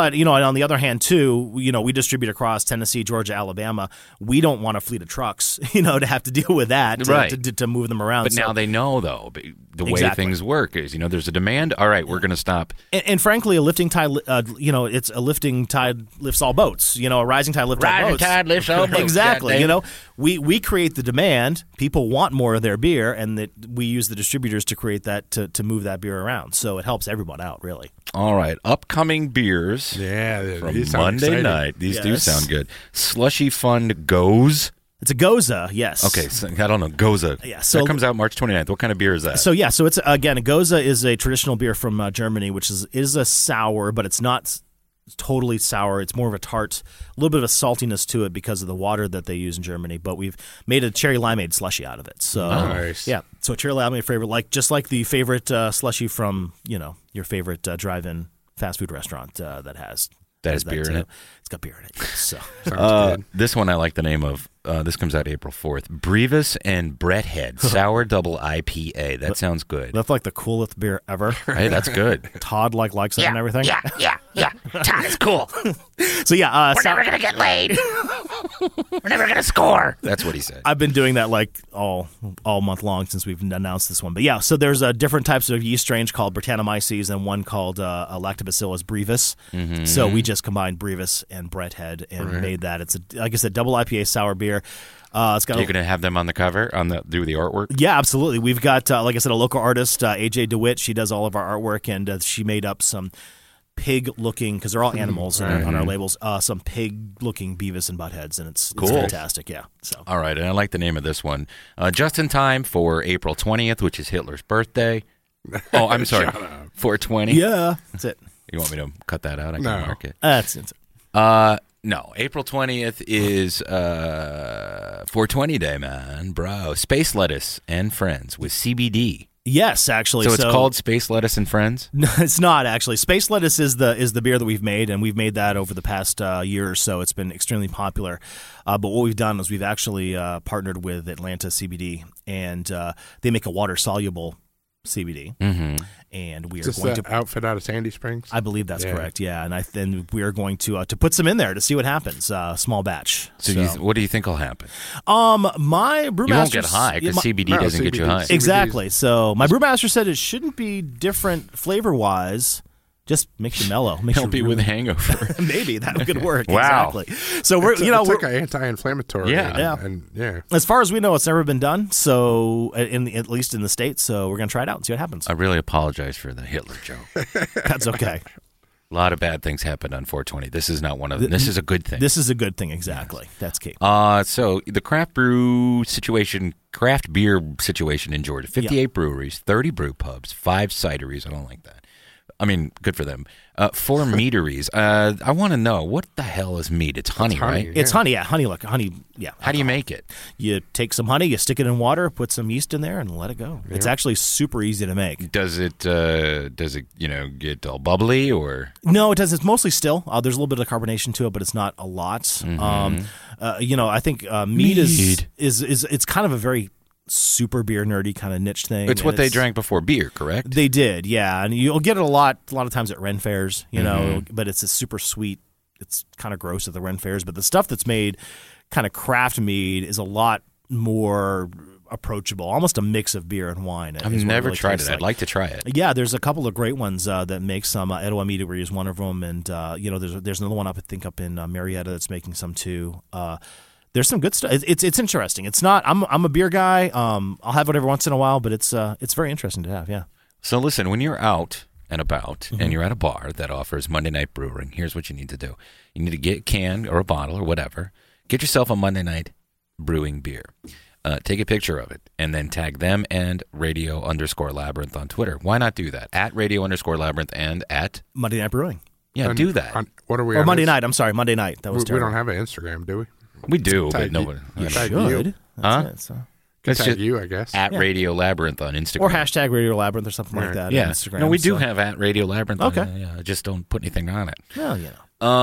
on the other hand, too, we distribute across Tennessee, Georgia, Alabama. We don't want a fleet of trucks, to have to deal with that, to move them around. But now they know, though, the way things work is, there's a demand. All right, we're going to stop. And frankly, a lifting tide, it's a lifting tide lifts all boats. A rising tide lifts all boats. Rising tide lifts all boats. Exactly. We create the demand. People want more of their beer, and that we use the distributors to create that to move that beer around. So it helps everyone out, really. All right, upcoming beers. Yeah, from these sound Monday exciting. night. These do sound good. Slushy Fund Goes. It's a Goza, yes. Okay, so, I don't know, Goza. Yeah, so that comes out March 29th. What kind of beer is that? So it's again, a Goza is a traditional beer from Germany, which is a sour, but it's not totally sour. It's more of a tart, a little bit of a saltiness to it because of the water that they use in Germany. But we've made a cherry limeade slushy out of it. So nice. Yeah, so a cherry limeade flavor, just like the favorite slushy from your favorite drive-in fast food restaurant that has beer in it. It's got beer in it. So this one I like the name of. This comes out April 4th. Brevis and Bretthead Sour Double IPA. That sounds good. That's like the coolest beer ever. Hey, that's good. Todd likes it and everything. Yeah. Todd is cool. So yeah, We're never gonna get laid. We're never gonna score. That's what he said. I've been doing that all month long since we've announced this one. But yeah, so there's different types of yeast strains called Brettanomyces and one called Lactobacillus brevis. Mm-hmm. So we just combined Brevis and Bretthead and made that. It's like I said, double IPA sour beer. It's got. You're going to have them on the cover do the artwork. Yeah, absolutely. We've got like I said, a local artist, AJ DeWitt. She does all of our artwork, and she made up some pig-looking, because they're all animals on our labels. Some pig-looking Beavis and Buttheads, and it's fantastic. Yeah. So all right, and I like the name of this one. Just in time for April 20th, which is Hitler's birthday. Oh, I'm sorry, 420. Yeah, that's it. You want me to cut that out? I can mark it. That's it. No, April 20th is 420 Day, man, bro. Space Lettuce and Friends with CBD. Yes, actually. So it's called Space Lettuce and Friends? No, it's not actually. Space Lettuce is the beer that we've made, and we've made that over the past year or so. It's been extremely popular. But what we've done is we've actually partnered with Atlanta CBD, and they make a water-soluble CBD. Mm-hmm. And we are Is this going the to outfit out of Sandy Springs? I believe that's correct. Yeah, and then we are going to put some in there to see what happens. Small batch. So what do you think will happen? My brewmaster, you won't get high because CBD doesn't get you high. Exactly. So my brewmaster said it shouldn't be different flavor wise. Just makes you mellow. Help you with a hangover. Maybe that could work. Wow. Exactly. So we're it's like an anti-inflammatory. Yeah. As far as we know, it's never been done. So at least in the States. So we're gonna try it out and see what happens. I really apologize for the Hitler joke. That's okay. A lot of bad things happened on 420. This is not one of them. This is a good thing. This is a good thing. Exactly. That's key. So the craft beer situation in Georgia: 58 breweries, 30 brew pubs, 5 cideries. I don't like that. I mean, good for them. 4 meaderies. I want to know, what the hell is mead? It's honey, right? It's honey, yeah. Honey. Yeah. How do you make it? You take some honey, you stick it in water, put some yeast in there, and let it go. Yeah. It's actually super easy to make. Does it get all bubbly or? No, it does. It's mostly still. There's a little bit of carbonation to it, but it's not a lot. Mm-hmm. I think mead is it's kind of a very super beer nerdy kind of niche thing. It's what they drank before beer, correct? They did, yeah. And you'll get it a lot of times at Ren fairs, know, but it's a super sweet. It's kind of gross at the Ren fairs, but the stuff that's made kind of craft mead is a lot more approachable, almost a mix of beer and wine. I've never tried it. I'd like to try it. Yeah, there's a couple of great ones that make some. Etowah Meadery is one of them, and there's another one up in Marietta that's making some too. There's some good stuff. It's interesting. It's not. I'm a beer guy. I'll have it every once in a while, but it's very interesting to have. Yeah. So listen, when you're out and about and you're at a bar that offers Monday night brewing, here's what you need to do. You need to get a can or a bottle or whatever. Get yourself a Monday night brewing beer. Take a picture of it and then tag them and radio_labyrinth on Twitter. Why not do that? At radio_labyrinth and at Monday Night Brewing. Yeah, and do that. What are we? Or Monday night. I'm sorry, Monday night. That was terrible. We don't have an Instagram, do we? We do, but nobody. You should. That's tag you, I guess. At Radio Labyrinth on Instagram. Or hashtag Radio Labyrinth or something like that on Instagram. No, we do have at Radio Labyrinth. Okay. I just don't put anything on it. Well,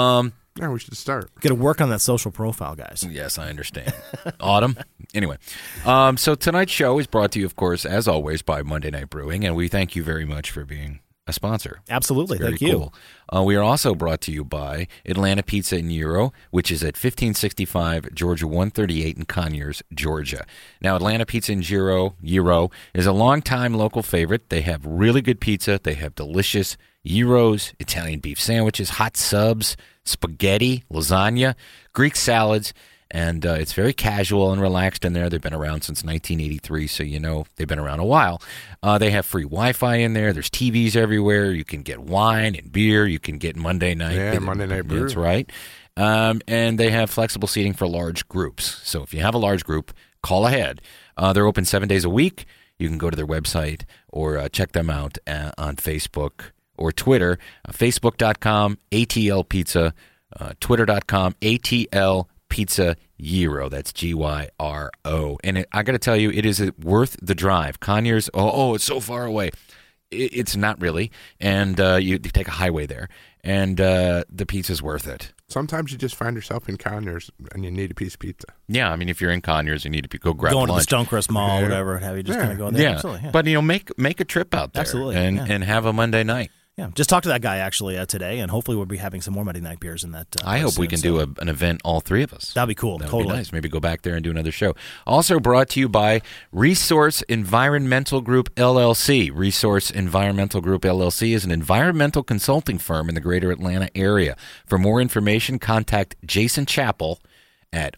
Yeah, we should start. Got to work on that social profile, guys. Yes, I understand. Autumn. Anyway, so tonight's show is brought to you, of course, as always, by Monday Night Brewing, and we thank you very much for being a sponsor. Absolutely. Very Thank you. cool. We are also brought to you by Atlanta Pizza and Gyro, which is at 1565 Georgia 138 in Conyers, Georgia. Now, Atlanta Pizza and Gyro is a longtime local favorite. They have really good pizza. They have delicious gyros, Italian beef sandwiches, hot subs, spaghetti, lasagna, Greek salads, and it's very casual and relaxed in there. They've been around since 1983, so you know they've been around a while. They have free Wi-Fi in there. There's TVs everywhere. You can get wine and beer. You can get Monday night. Yeah, Monday Night Brew. That's right. And they have flexible seating for large groups. So if you have a large group, call ahead. They're open 7 days a week. You can go to their website or check them out on Facebook or Twitter. Facebook.com, ATL Pizza. Twitter.com, ATL Pizza Gyro. That's Gyro. And I got to tell you, it is worth the drive. Conyers, it's so far away. It's not really. And you take a highway there. And the pizza's worth it. Sometimes you just find yourself in Conyers and you need a piece of pizza. Yeah, I mean, if you're in Conyers, you need to go grab Going lunch. to the Stonecrest Mall, Yeah. whatever, have you just kind of go there. Yeah. Absolutely, yeah. But, make a trip out there. Absolutely, And have a Monday night. Yeah, just talked to that guy actually today, and hopefully we'll be having some more Monday night beers in that. I hope we soon, can do an event, all three of us. That'd be cool. That would Totally be nice. Maybe go back there and do another show. Also brought to you by Resource Environmental Group, LLC. Resource Environmental Group, LLC is an environmental consulting firm in the greater Atlanta area. For more information, contact Jason Chappell at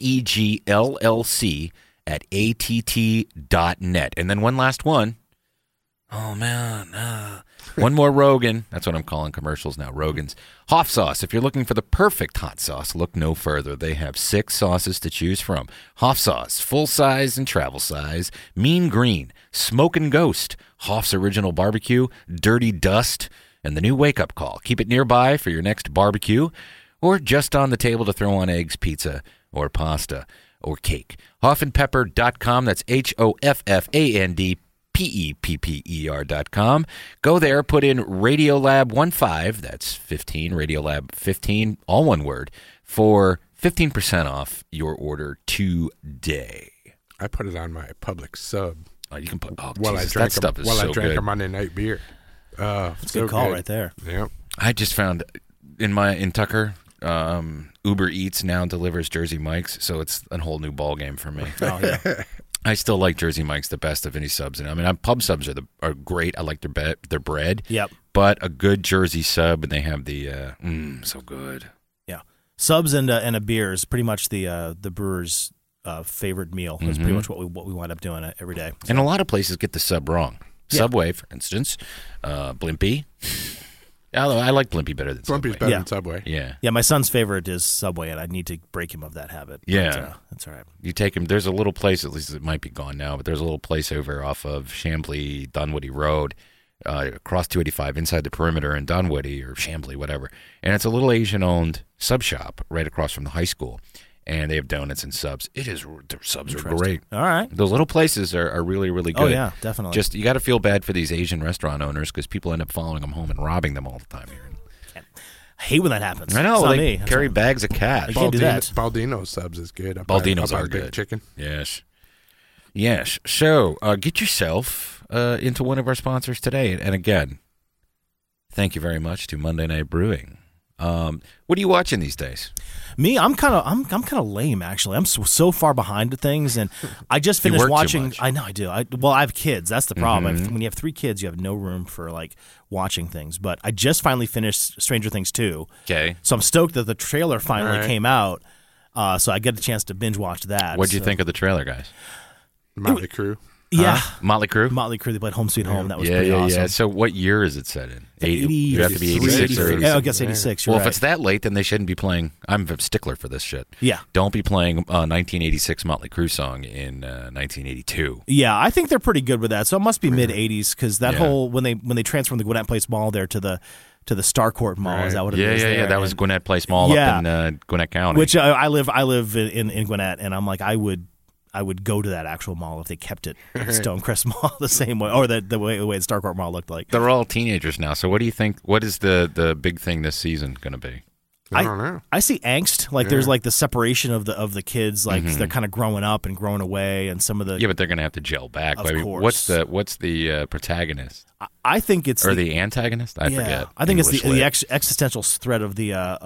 regllc@att.net. And then one last one. Oh, man. One more Rogan. That's what I'm calling commercials now, Rogan's. Hoff sauce. If you're looking for the perfect hot sauce, look no further. They have 6 sauces to choose from. Hoff sauce, full size and travel size, Mean Green, Smokin' Ghost, Hoff's Original Barbecue, Dirty Dust, and the new Wake Up Call. Keep it nearby for your next barbecue or just on the table to throw on eggs, pizza, or pasta, or cake. HoffandPepper.com. That's HOFFAND PEPPER.com. Go there, put in Radiolab15, that's 15, Radiolab 15, all one word, for 15% off your order today. I put it on my public sub You can put, while Jesus, I drank that stuff is while so I drank good. a Monday night beer. That's a good call right there. Yep. I just found in Tucker, Uber Eats now delivers Jersey Mike's, so it's a whole new ball game for me. Oh yeah. I still like Jersey Mike's the best of any subs. And I mean, pub subs are great. I like their bread. Yep. But a good Jersey sub, and they have the so good. Yeah. Subs and a beer is pretty much the brewer's favorite meal. It's pretty much what we wind up doing every day. And a lot of places get the sub wrong. Yeah. Subway, for instance, Blimpie. Although I like Blimpie better than Blimpie's Subway. better Yeah. than Subway. Yeah. Yeah, my son's favorite is Subway, and I need to break him of that habit. Yeah. But, that's all right. You take him. There's a little place. At least it might be gone now. But there's a little place over off of Chambly Dunwoody Road, across 285, inside the perimeter in Dunwoody or Chambly, whatever. And it's a little Asian-owned sub shop right across from the high school. And they have donuts and subs. Their subs are great. All right. Those little places are really, really good. Oh yeah, definitely. Just you got to feel bad for these Asian restaurant owners because people end up following them home and robbing them all the time here. I hate when that happens. I know It's not they me. That's carry not- bags of cash. I can't do that. Baldino's subs is good. Baldino's up are on Big good. Chicken. Yes. So get yourself into one of our sponsors today. And again, thank you very much to Monday Night Brewing. What are you watching these days? Me, I'm kind of lame actually. I'm so far behind to things, and I just You finished work too watching. much. I know I do. I have kids. That's the problem. When you have 3 kids, you have no room for like watching things. But I just finally finished Stranger Things 2. Okay. So I'm stoked that the trailer finally All right. came out. So I get a chance to binge watch that. What'd you So- think of the trailer, guys? Motley Crue. Yeah, Motley Crue? Motley Crue. They played Home Sweet Home. That was yeah, pretty yeah, awesome. yeah. So what year is it set in? 80, You have to be 86 or 83. 87. Yeah, I guess 86. You're Well, right. if it's that late, then they shouldn't be playing. I'm a stickler for this shit. Yeah. Don't be playing a 1986 Motley Crue song in 1982. Yeah, I think they're pretty good with that. So it must be mid '80s because that Yeah. whole when they transformed the Gwinnett Place Mall there to the Starcourt Mall. Is that what it Yeah, is? yeah, yeah. there? That was Gwinnett Place Mall Yeah. up in Gwinnett County. Which I live in Gwinnett, and I'm like I would go to that actual mall if they kept it Stonecrest Mall the same way, or the way the Starcourt Mall looked like. They're all teenagers now. So what do you think? What is the big thing this season going to be? I don't know. I see angst. Like there's like the separation of the kids. Like they're kind of growing up and growing away, and some of the but they're going to have to gel back. Of course. What's the protagonist I think it's or the antagonist? I forget. I think English it's the lit. existential threat of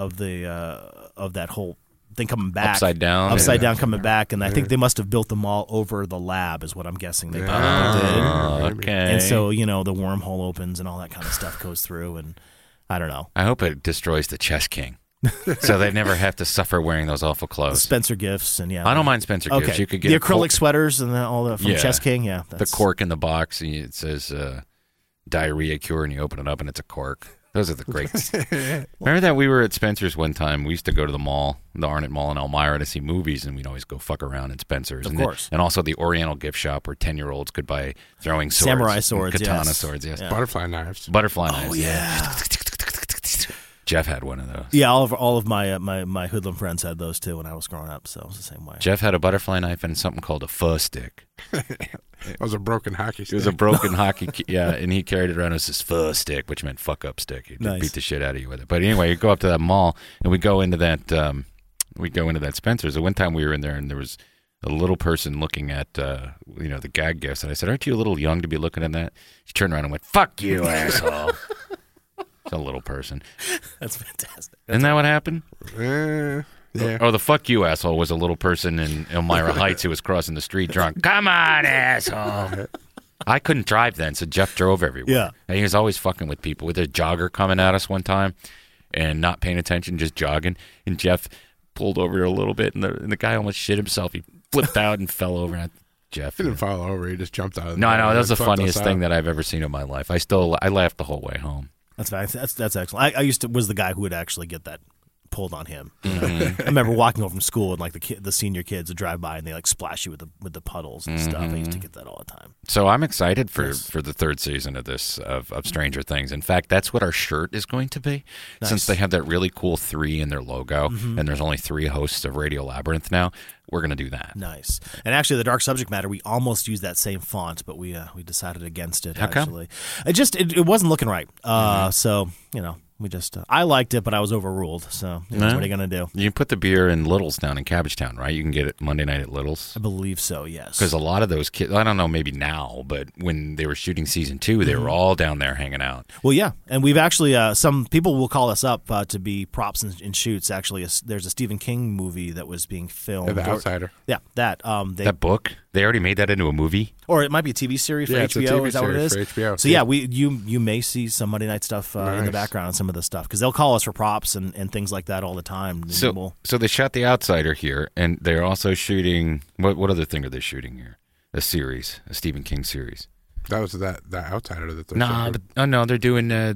that whole thing coming back Upside down coming back, and I think they must have built them all over the lab is what I'm guessing they probably did. Okay. And so the wormhole opens and all that kind of stuff goes through, and I don't know. I hope it destroys the Chess King, so they never have to suffer wearing those awful clothes. Spencer gifts and I don't mind Spencer gifts. You could get the acrylic sweaters and all that from Chess King. Yeah, the cork in the box. And it says diarrhea cure, and you open it up and it's a cork. Those are the great. Remember that we were at Spencer's one time? We used to go to the mall, the Arnott Mall in Elmira, to see movies, and we'd always go fuck around at Spencer's. Of course. And also the Oriental gift shop where 10-year-olds could buy throwing swords. Samurai swords, katana swords, yes. Yeah. Butterfly knives. Butterfly knives. Oh, yeah. Jeff had one of those. Yeah, all of my hoodlum friends had those too when I was growing up, so it was the same way. Jeff had a butterfly knife and something called a fuzz stick. It was a broken hockey stick. It was a broken and he carried it around as his fuzz stick, which meant fuck up stick. He'd beat the shit out of you with it. But anyway, you go up to that mall, and we go into that Spencer's. And one time we were in there, and there was a little person looking at the gag gifts, and I said, "Aren't you a little young to be looking at that?" She turned around and went, "Fuck you, asshole." It's a little person. That's fantastic. Isn't that what happened? Yeah. Oh, the fuck you, asshole was a little person in Elmira Heights who was crossing the street drunk. Come on, asshole. I couldn't drive then, so Jeff drove everywhere. Yeah. And he was always fucking with people. With a jogger coming at us one time and not paying attention, just jogging. And Jeff pulled over a little bit, and the guy almost shit himself. He flipped out and fell over. And Jeff. He didn't fall over. He just jumped out of the No, car that was the and flipped funniest us thing out. that I've ever seen in my life. I laughed the whole way home. That's excellent. I was the guy who would actually get that pulled on him. I remember walking home from school and like the senior kids would drive by and they like splash you with the puddles and stuff. I used to get that all the time. So I'm excited for the third season of this of Stranger Things. In fact, that's what our shirt is going to be. Nice. Since they have that really cool 3 in their logo, and there's only 3 hosts of Radio Labyrinth now, we're going to do that. Nice. And actually, the dark subject matter, we almost used that same font, but we decided against it. How come? Actually, it wasn't looking right. So we just I liked it, but I was overruled. So what are you gonna do? You can put the beer in Little's down in Cabbagetown, right? You can get it Monday night at Little's. I believe so. Yes. Because a lot of those kids, I don't know, maybe now, but when they were shooting season 2, they were all down there hanging out. Well, yeah, and we've actually some people will call us up to be props and shoots. Actually, there's a Stephen King movie that was being filmed. The Outsider. Yeah, that That book, they already made that into a movie. or it might be a TV series for Yeah, it's a HBO. TV Is that what it is? series for HBO. So yeah, you may see some Monday night stuff in the Nice. background on some of the stuff because they'll call us for props and things like that all the time. And So they shot The Outsider here, and they're also shooting, what other thing are they shooting here? A series, a Stephen King series. That was that Outsider that they're No, showing. no, they're doing the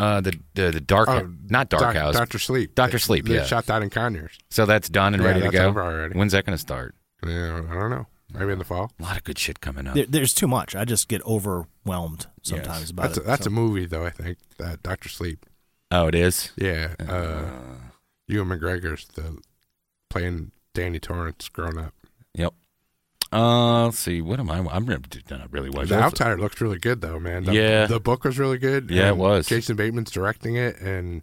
Dark, not Dark House. Dr. Sleep. Dr. Sleep, They yeah. shot that in Conyers. So that's done and Yeah, ready to that's go? over already. When's that going to start? Yeah, I don't know. Maybe in the fall. A lot of good shit coming up. there's too much. I just get overwhelmed sometimes about it. That's So- a movie, though, I think. That Dr. Sleep. Oh, it is? Yeah. Ewan McGregor's playing Danny Torrance grown up. Yep. Let's see. What am I? I'm not really watching. The Outsider looks really good, though, man. Yeah. The book was really good. Yeah, it and was. Jason Bateman's directing it, and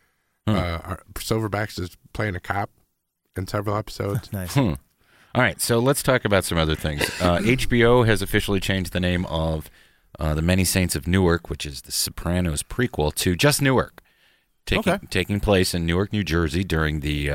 Silverbacks is playing a cop in several episodes. Nice. All right, so let's talk about some other things. HBO has officially changed the name of The Many Saints of Newark, which is the Sopranos prequel, to just Newark, taking place in Newark, New Jersey during the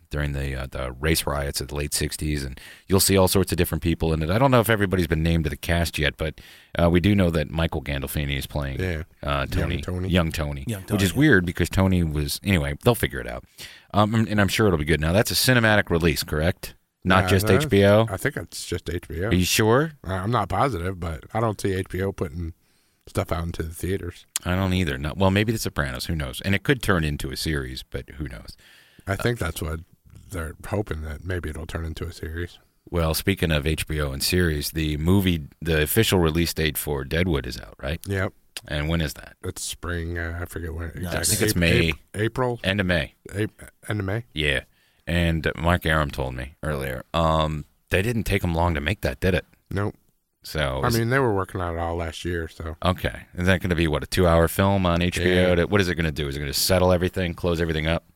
race riots of the late '60s, and you'll see all sorts of different people in it. I don't know if everybody's been named to the cast yet, but we do know that Michael Gandolfini is playing Young Tony, which is weird because Tony was anyway. They'll figure it out, and I'm sure it'll be good. Now that's a cinematic release, correct? Not just HBO? I think it's just HBO. Are you sure? I'm not positive, but I don't see HBO putting stuff out into the theaters. I don't either. No, well, maybe The Sopranos. Who knows? And it could turn into a series, but who knows? I think that's what they're hoping, that maybe it'll turn into a series. Well, speaking of HBO and series, the official release date for Deadwood is out, right? Yep. And when is that? It's spring. I forget when exactly. I think it's May. April. End of May. End of May. Yeah. And Mark Aram told me earlier, they didn't take them long to make that, did it? Nope. So I mean, they were working on it all last year. So okay, is that going to be a 2-hour film on HBO? Yeah. What is it going to do? Is it going to settle everything, close everything up?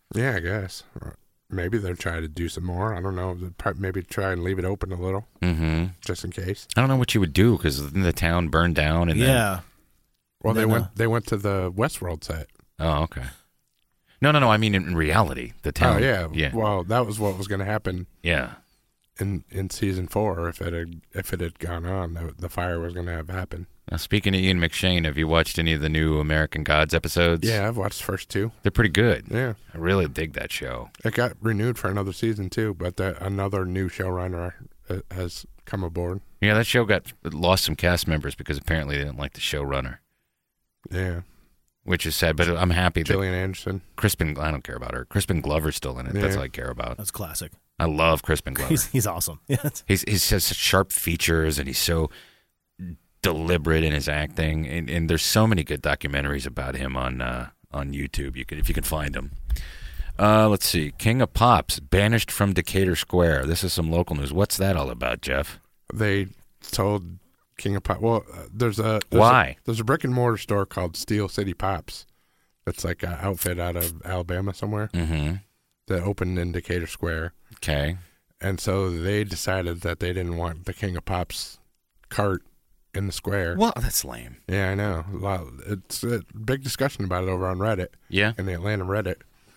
Yeah, I guess. Maybe they're trying to do some more. I don't know. Maybe try and leave it open a little, just in case. I don't know what you would do because the town burned down and Yeah. Well, Then, they went to the Westworld set. Oh, okay. No. I mean, in reality, the town. Oh yeah. Yeah. Well, that was what was going to happen Yeah. in season 4 if it had gone on. The fire was going to have happened. Now, speaking of Ian McShane, have you watched any of the new American Gods episodes? Yeah, I've watched the first 2. They're pretty good. Yeah. I really dig that show. It got renewed for another season too, but another new showrunner has come aboard. Yeah, that show lost some cast members because apparently they didn't like the showrunner, Yeah. which is sad. But I'm happy that Gillian Anderson. I don't care about her. Crispin Glover's still in it. That's Yeah. all I care about. That's classic. I love Crispin Glover. He's awesome. Yeah. He has such sharp features, and he's so deliberate in his acting. And there's so many good documentaries about him on YouTube. If you can find them. Let's see. King of Pops banished from Decatur Square. This is some local news. What's that all about, Jeff? They told King of Pop. Well, there's a brick and mortar store called Steel City Pops. That's like an outfit out of Alabama somewhere. Mm-hmm. That opened in Decatur Square. Okay. And so they decided that they didn't want the King of Pops cart in the square. Well, that's lame. Yeah, I know. It's a big discussion about it over on Reddit. Yeah. In the Atlanta Reddit.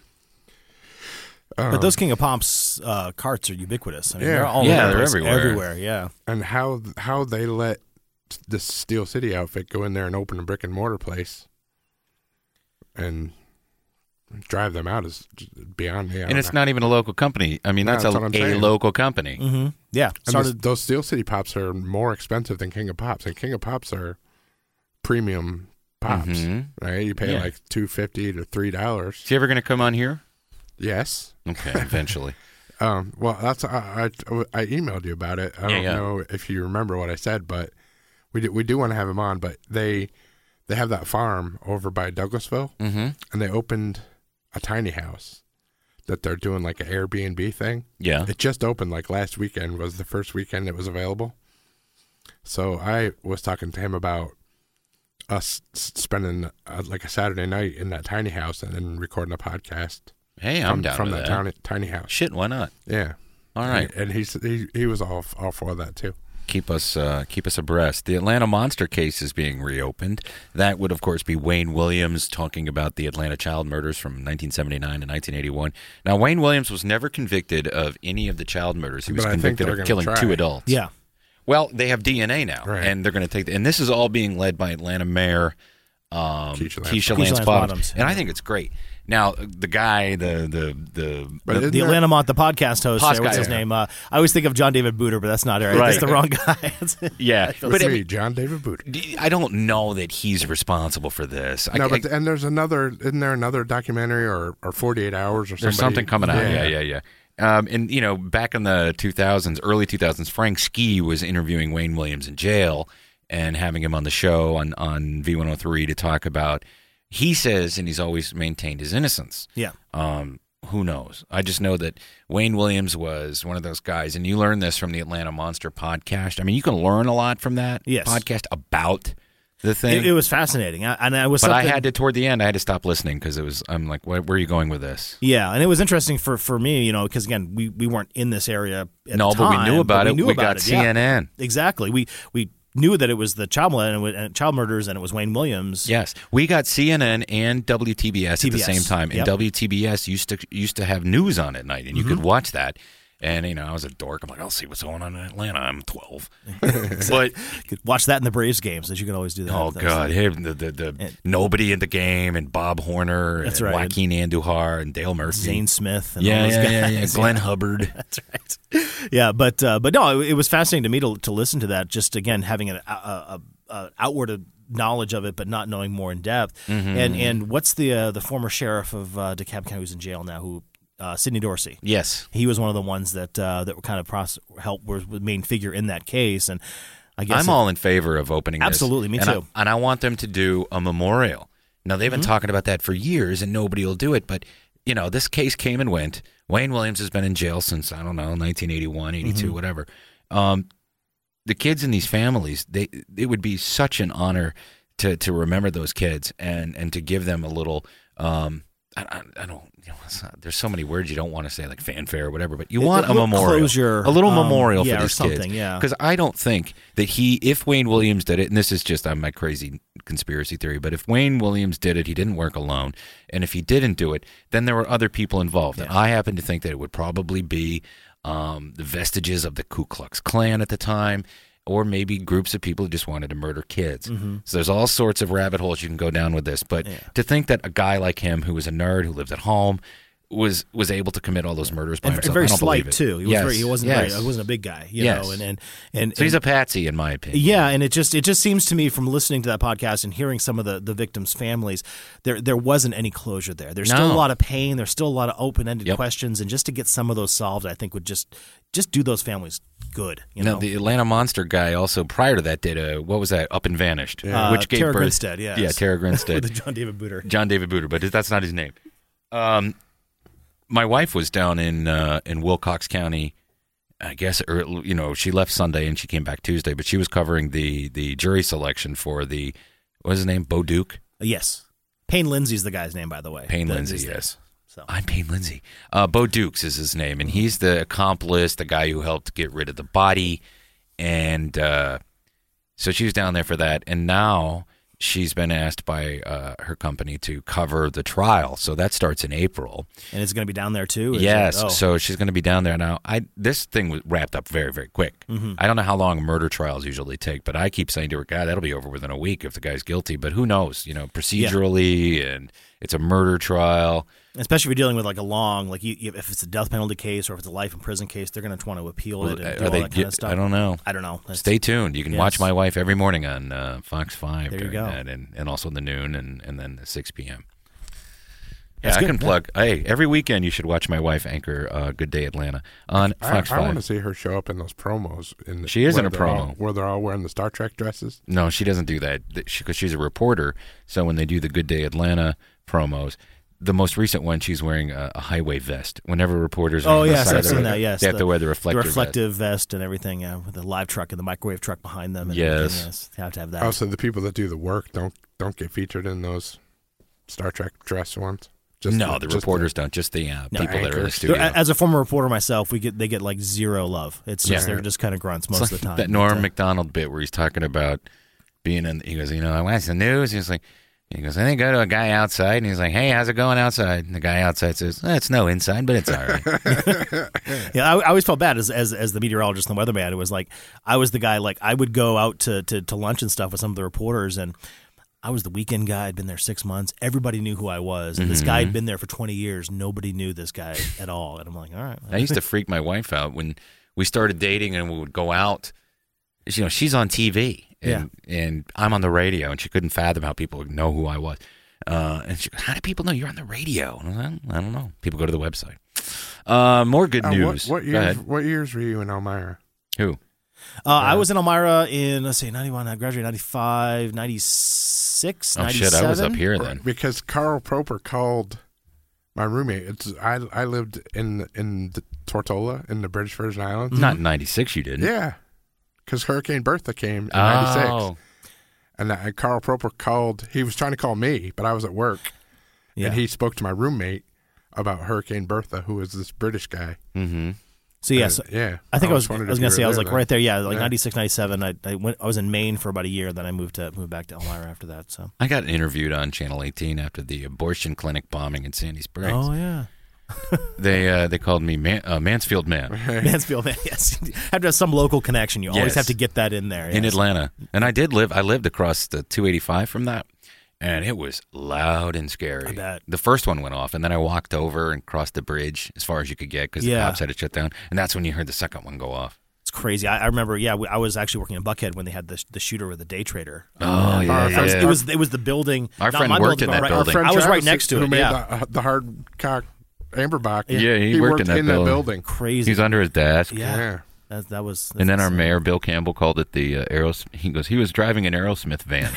But those King of Pops carts are ubiquitous. I mean, Yeah. they're all Yeah, over the they're place, everywhere. everywhere. Yeah. And how they let this Steel City outfit go in there and open a brick and mortar place and drive them out is beyond me. And it's not even a local company. I mean, No, that's that's what I'm a saying. local company. Mm-hmm. Yeah. And those Steel City Pops are more expensive than King of Pops, and King of Pops are premium pops, Mhm. right? You pay Yeah. like $2.50 to $3. Is he ever going to come on here? Yes. Okay, eventually. Well, that's I emailed you about it. I don't Yeah. know if you remember what I said, but we do want to have him on. But they have that farm over by Douglasville, Mm-hmm. and they opened a tiny house that they're doing like an Airbnb thing. Yeah. It just opened like last weekend was the first weekend it was available. So I was talking to him about us spending like a Saturday night in that tiny house and then recording a podcast. Hey, I'm down from with that tiny house. Shit, why not? Yeah. All right. And he was all for that too. Keep us abreast. The Atlanta Monster case is being reopened. That would, of course, be Wayne Williams talking about the Atlanta child murders from 1979 to 1981. Now, Wayne Williams was never convicted of any of the child murders. He was But I think convicted they're of gonna killing try. 2 adults. Yeah. Well, they have DNA now, Right. and they're going to take. And this is all being led by Atlanta Mayor Keisha Lance Lance Bottoms, Bottoms. and I think it's great. Now, the guy, the But The Atlanta Mont, the podcast host, Podcast what's his guy. name? I always think of John David Booter, but that's not it. Right? Right. That's the wrong guy. yeah, It's but I me, mean, John David Booty. I don't know that he's responsible for this. No, and there's isn't there another documentary or 48 Hours or something? There's something coming out. Yeah. And, back in the 2000s, early 2000s, Frank Ski was interviewing Wayne Williams in jail and having him on the show on V103 to talk about, he says, and he's always maintained his innocence. Yeah. Who knows? I just know that Wayne Williams was one of those guys, and you learn this from the Atlanta Monster podcast. I mean, you can learn a lot from that podcast about the thing. It was fascinating. But I had to, toward the end, I had to stop listening because I'm like, where are you going with this? Yeah, and it was interesting for me, because again, we weren't in this area at the time. But we knew about it. We got CNN. Yeah. Exactly. We knew that it was the child murders, and it was Wayne Williams. Yes, we got CNN and WTBS at the same time, and WTBS used to have news on at night, and you could watch that. And I was a dork. I'm like, I'll see what's going on in Atlanta. I'm 12, but You could watch that in the Braves games, as you can always do that. oh god, hey, the nobody in the game, and Bob Horner, That's and right. Joaquin Andujar, and Dale Murphy, Zane Smith, and all those guys. Glenn Hubbard. That's right. Yeah, but no, it was fascinating to me to listen to that. Just again having an outward knowledge of it, but not knowing more in depth. And what's the former sheriff of DeKalb County who's in jail now? Who Sidney Dorsey? Yes, he was one of the ones that were kind of was the main figure in that case. And I guess I'm all in favor of opening. Absolutely, this. me too. And I want them to do a memorial. Now they've been talking about that for years, and nobody will do it. But this case came and went. Wayne Williams has been in jail since, I don't know, 1981, 82, whatever. The kids in these families, it would be such an honor to remember those kids and to give them a little I don't. There's so many words you don't want to say, like fanfare or whatever, but you want a memorial, closure, a little memorial for or these something, kids. yeah. Because I don't think that if Wayne Williams did it, and this is just my crazy conspiracy theory, but if Wayne Williams did it, he didn't work alone, and if he didn't do it, then there were other people involved. Yeah. And I happen to think that it would probably be the vestiges of the Ku Klux Klan at the time. Or maybe groups of people who just wanted to murder kids. Mm-hmm. So there's all sorts of rabbit holes you can go down with this. But to think that a guy like him, who was a nerd, who lived at home, was able to commit all those murders by and himself, very I don't believe slight it. too. He wasn't a big guy, you know. And so he's a patsy, in my opinion. Yeah, and it just seems to me from listening to that podcast and hearing some of the victims' families, there wasn't any closure there. There's still a lot of pain. There's still a lot of open-ended questions, and just to get some of those solved, I think would just do those families good. You know, the Atlanta Monster guy also prior to that did what was that? Up and Vanished, which gave Tara birth. Grinstead, yes. Yeah, Tara Grinstead. With John David Booter. John David Booter, but that's not his name. My wife was down in Wilcox County. I guess she left Sunday and she came back Tuesday, but she was covering the jury selection for the what was his name? Bo Duke? Yes. Payne Lindsay's the guy's name, by the way. Payne Lindsay, yes. So. I'm Payne Lindsay. Bo Dukes is his name, and he's the accomplice, the guy who helped get rid of the body. And so she was down there for that. And now she's been asked by her company to cover the trial. So that starts in April. And it's going to be down there too? Yes. So she's going to be down there. Now, this thing was wrapped up very, very quick. Mm-hmm. I don't know how long murder trials usually take, but I keep saying to her, God, that'll be over within a week if the guy's guilty. But who knows, procedurally, and it's a murder trial. Especially if you're dealing with like a long, if it's a death penalty case or if it's a life in prison case, they're going to want to appeal it and do all that kind of stuff. I don't know. Stay tuned. You can watch my wife every morning on Fox 5 there you go. That, and also the noon and then the 6 p.m. That's I good. can plug. Hey, every weekend you should watch my wife anchor Good Day Atlanta on Fox 5. I want to see her show up in those promos. She is in a promo. Where they're all wearing the Star Trek dresses. No, she doesn't do that because she's a reporter. So when they do the Good Day Atlanta promos, the most recent one, she's wearing a highway vest. Whenever reporters are on the side I've seen that, yes. They have to wear the reflective vest and everything, with the live truck and the microwave truck behind them. And yes. They have to have that. Also, the people that do the work don't get featured in those Star Trek dress ones. The reporters don't. Just the people that are in the studio. As a former reporter myself, they get like zero love. It's just they're just kind of grunts most of the time. That Norm Macdonald bit where he's talking about being in. He goes, I watch the news. He goes, I think go to a guy outside, and he's like, hey, how's it going outside? And the guy outside says, it's no inside, but it's all right. I always felt bad as the meteorologist and the weatherman. It was like I was the guy, like I would go out to lunch and stuff with some of the reporters, and I was the weekend guy. I'd been there 6 months. Everybody knew who I was. And this guy had been there for 20 years. Nobody knew this guy at all. And I'm like, all right. I used to freak my wife out when we started dating and we would go out. She's on TV. And I'm on the radio, and she couldn't fathom how people would know who I was. And she goes, how do people know you're on the radio? And I was like, I don't know. People go to the website. More good news. What years were you in Elmira? Who? I was in Elmira in, 91. I graduated 95, 96, 97. Oh, shit, I was up here then. Because Carl Proper called my roommate. I lived in the Tortola in the British Virgin Islands. Not in 96, you didn't. Yeah. Because Hurricane Bertha came in 96. Oh. And Carl Proper called. He was trying to call me, but I was at work. Yeah. And he spoke to my roommate about Hurricane Bertha, who was this British guy. Mm-hmm. So, yes. I think I was going to say, I was like then. right there. Yeah, like 96, 97. I was in Maine for about a year. Then I moved back to Elmira after that. So I got interviewed on Channel 18 after the abortion clinic bombing in Sandy Springs. Oh, yeah. They called me Mansfield Man. Mansfield Man, yes. Have to have some local connection. You always Yes. have to get that in there. In yes. Atlanta. And I lived across the 285 from that, and it was loud and scary. I bet. The first one went off, and then I walked over and crossed the bridge as far as you could get because the cops had it shut down, and that's when you heard the second one go off. It's crazy. I remember, I was actually working in Buckhead when they had the shooter with the day trader. Oh, yeah. It was the building. Our not friend my worked in that but building. I was right Travis, next to who it, made yeah. the hard cock Amberbach. Yeah, he worked in that building. Crazy. He's under his desk. Yeah. That was. And then our mayor, Bill Campbell, called it the Aerosmith. He goes, he was driving an Aerosmith van.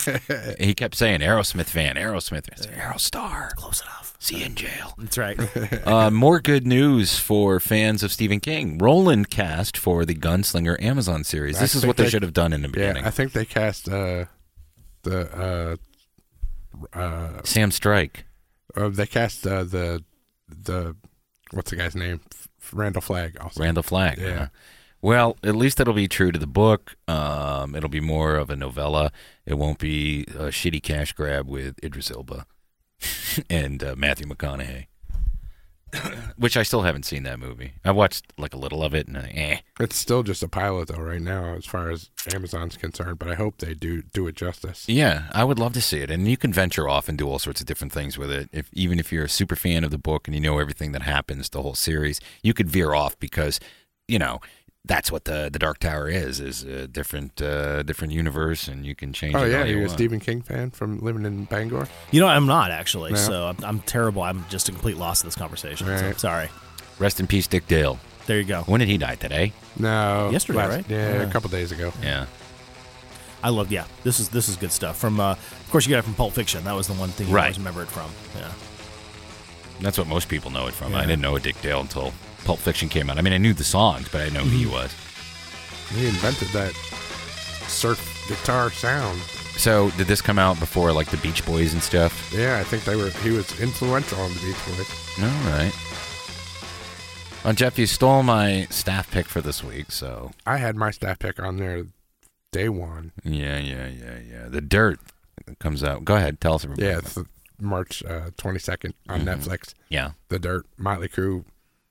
He kept saying, Aerosmith van, Aerosmith. It's Aerostar. Close enough. See you in jail. That's right. More good news for fans of Stephen King. Roland cast for the Gunslinger Amazon series. This is what they should have done in the beginning. Yeah, I think they cast Sam Strike. They cast the what's the guy's name? Randall Flagg. Also. Randall Flagg. Yeah. Well, at least it'll be true to the book. It'll be more of a novella. It won't be a shitty cash grab with Idris Elba and Matthew McConaughey. Which I still haven't seen that movie. I watched like a little of it and It's still just a pilot though right now as far as Amazon's concerned, but I hope they do it justice. Yeah, I would love to see it. And you can venture off and do all sorts of different things with it. Even if you're a super fan of the book and you know everything that happens, the whole series, you could veer off because, that's what the Dark Tower is a different universe, and you can change it. Oh yeah, all you you're a want. Stephen King fan from living in Bangor? I'm not actually. No. So I'm terrible. I'm just a complete loss of this conversation. So Right. sorry. Rest in peace, Dick Dale. There you go. When did he die? Today? No. Yesterday, right? Yeah, Yeah. a couple days ago. Yeah. I love. Yeah, this is good stuff. From of course you got it from Pulp Fiction. That was the one thing you Right. always remember it from. Yeah. That's what most people know it from. Yeah. I didn't know Dick Dale until Pulp Fiction came out. I mean, I knew the songs, but I didn't know who he was. He invented that surf guitar sound. So, did this come out before, like, the Beach Boys and stuff? Yeah, I think he was influential on the Beach Boys. All right. Well, Jeff, you stole my staff pick for this week, so... I had my staff pick on there day one. Yeah. The Dirt comes out. Go ahead, tell us everybody. Yeah, it's March 22nd on Netflix. Yeah. The Dirt, Motley Crue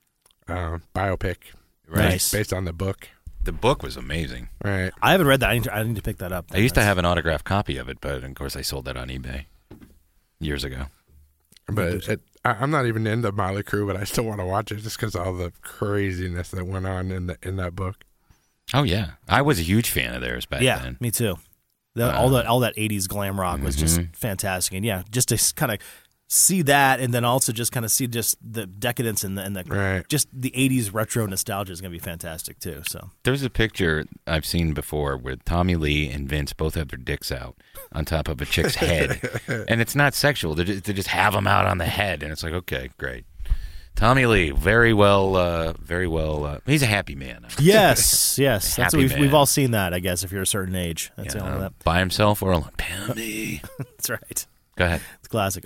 biopic. Nice. Based on the book. The book was amazing. Right. I haven't read that. I need to pick that up. I used to have an autographed copy of it, but, of course, I sold that on eBay years ago. But I'm not even into Motley Crue, but I still want to watch it just because of all the craziness that went on in that book. Oh, yeah. I was a huge fan of theirs back then. Me too. All that 80s glam rock was just fantastic. And yeah, just to kind of see that, and then also just kind of see just the decadence and the Right. just the 80s retro nostalgia is going to be fantastic too. So There's a picture I've seen before where Tommy Lee and Vince both have their dicks out on top of a chick's head. And it's not sexual. They just have them out on the head. And it's like, okay, great. Tommy Lee, very well. He's a happy man. yes, that's Happy what man. we've all seen that. I guess if you're a certain age, that's all of that. By himself or alone. Poundy. That's right. Go ahead. It's classic.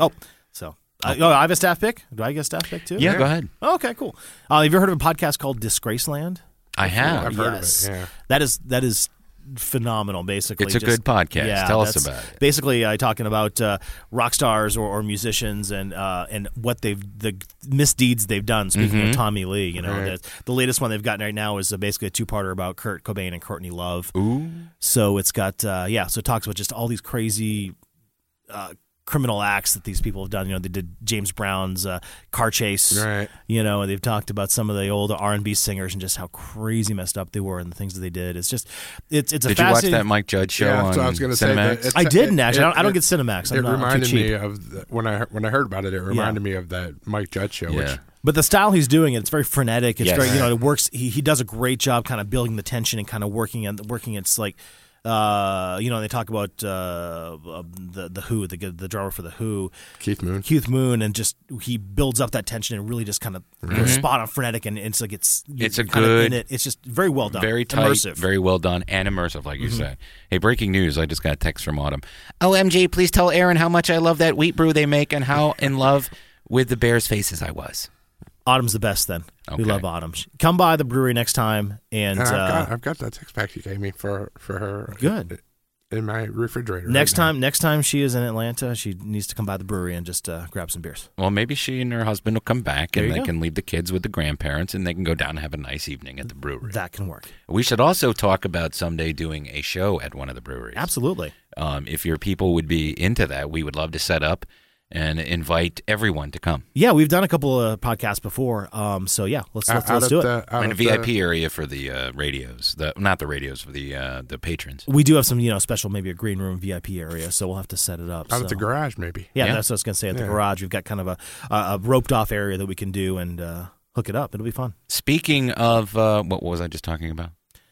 I have a staff pick. Do I get a staff pick too? Yeah, go ahead. Oh, okay, cool. Have you ever heard of a podcast called Disgraceland? I have. I've heard Yes. of it, yeah. That is phenomenal. Basically, It's a good podcast. Tell us about it. Basically, talking about rock stars or musicians and what the misdeeds they've done. Speaking of Tommy Lee, Right. the latest one they've gotten right now is basically a two-parter about Kurt Cobain and Courtney Love. Ooh. So it's got so it talks about just all these crazy criminal acts that these people have done. They did James Brown's car chase. Right. And they've talked about some of the old R&B singers and just how crazy messed up they were and the things that they did. It's just it's a Did you watch fascinating. that Mike Judge show Yeah, on so I was gonna say Cinemax? that I didn't actually. I don't get Cinemax. It I'm reminded too cheap. me of when I heard about it. It reminded me of that Mike Judge show. Yeah. Which But the style he's doing it's very frenetic. It's Yes. very it works. He does a great job kind of building the tension and kind of working. It's like they talk about the Who, the drummer for the Who, Keith Moon. and just he builds up that tension and really just kind of spot on frenetic, and it's like it's a kind of good- in it. It's just very well done, Very tight, immersive. very well done, and immersive, like you say. Hey, breaking news. I just got a text from Autumn. OMG, please tell Aaron how much I love that wheat brew they make and how in love with the Bears' faces I was. Autumn's the best. Then we Okay. love Autumn. Come by the brewery next time, and And I've got that six pack you gave me for her. Good. In my refrigerator. next right now. time she is in Atlanta, she needs to come by the brewery and just grab some beers. Well, maybe she and her husband will come back and There you they go. can leave the kids with the grandparents and they can go down and have a nice evening at the brewery. That can work. We should also talk about someday doing a show at one of the breweries. Absolutely. If your people would be into that, we would love to set up and invite everyone to come. Yeah, we've done a couple of podcasts before. So yeah, let's do it. In a VIP area for the radios, not the radios, for the patrons. We do have some, special, maybe a green room VIP area, so we'll have to set it up. Out so. at the garage, maybe. Yeah, Yeah. that's what I was going to say. At the Yeah. garage, we've got kind of a roped off area that we can do and hook it up. It'll be fun. Speaking of, what was I just talking about?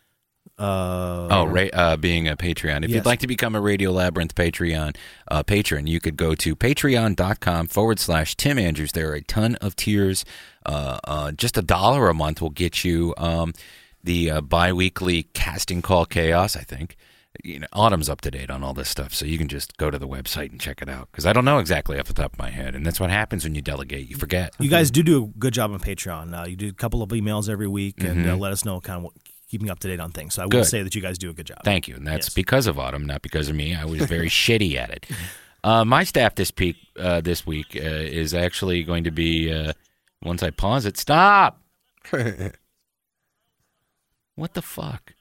Being a Patreon. If Yes. you'd like to become a Radio Labyrinth Patreon patron, you could go to patreon.com/Tim Andrews. There are a ton of tiers. Just $1 a month will get you the bi-weekly casting call chaos, I think. Autumn's up to date on all this stuff, so you can just go to the website and check it out. Because I don't know exactly off the top of my head, and that's what happens when you delegate. You forget. You guys do a good job on Patreon. You do a couple of emails every week and let us know kind of keeping up to date on things. So I would say that you guys do a good job. Thank you. And that's because of Autumn, not because of me. I was very shitty at it. My staff this week is actually going to be, once I pause it, stop! What the fuck?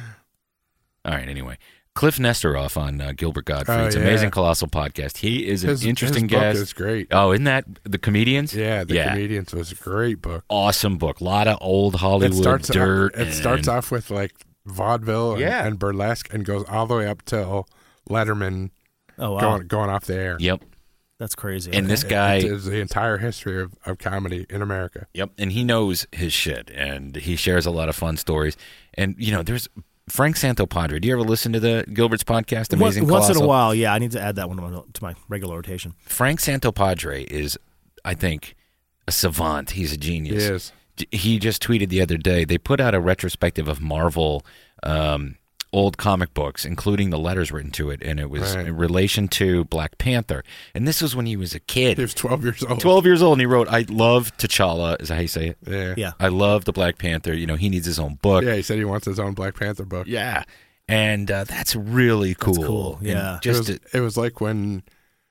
All right, anyway. Cliff Nesteroff on Gilbert Gottfried's Amazing Colossal Podcast. He is an interesting guest. His book is great. Oh, isn't that The Comedians? Yeah, The Comedians was a great book. Awesome book. A lot of old Hollywood dirt. It starts off with like vaudeville and burlesque and goes all the way up till Letterman going off the air. Yep. That's crazy. And this guy is the entire history of comedy in America. Yep. And he knows his shit, and he shares a lot of fun stories. And, there's Frank Santopadre. Do you ever listen to the Gilbert's podcast, Amazing Colossal? Once in a while, yeah. I need to add that one to my regular rotation. Frank Santopadre is, I think, a savant. He's a genius. He is. He just tweeted the other day, they put out a retrospective of Marvel old comic books, including the letters written to it, and it was in relation to Black Panther. And this was when he was a kid. He was 12 years old. 12 years old, and he wrote, I love T'Challa. Is that how you say it? Yeah. I love the Black Panther. He needs his own book. Yeah, he said he wants his own Black Panther book. Yeah. And that's really cool. That's cool, yeah. It was like when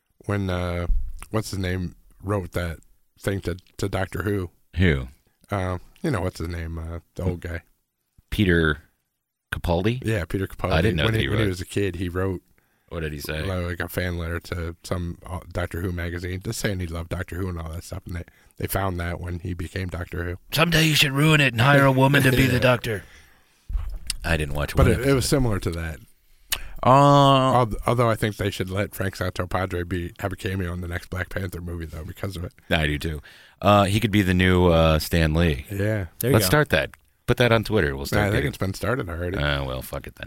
what's his name wrote that thing to Doctor Who. Who? What's his name? The old guy. Peter Capaldi? Yeah, Peter Capaldi. I didn't know when that he was a kid, he wrote. What did he say? Like a fan letter to some Doctor Who magazine, just saying he loved Doctor Who and all that stuff. And they found that when he became Doctor Who. Someday you should ruin it and hire a woman to be the Doctor. I didn't watch but one. But it was similar to that. Although I think they should let Frank Santopadre have a cameo in the next Black Panther movie, though, because of it. I do, too. He could be the new Stan Lee. Yeah. Let's start that. Put that on Twitter. We'll start. I think it's been started already. Well, fuck it then.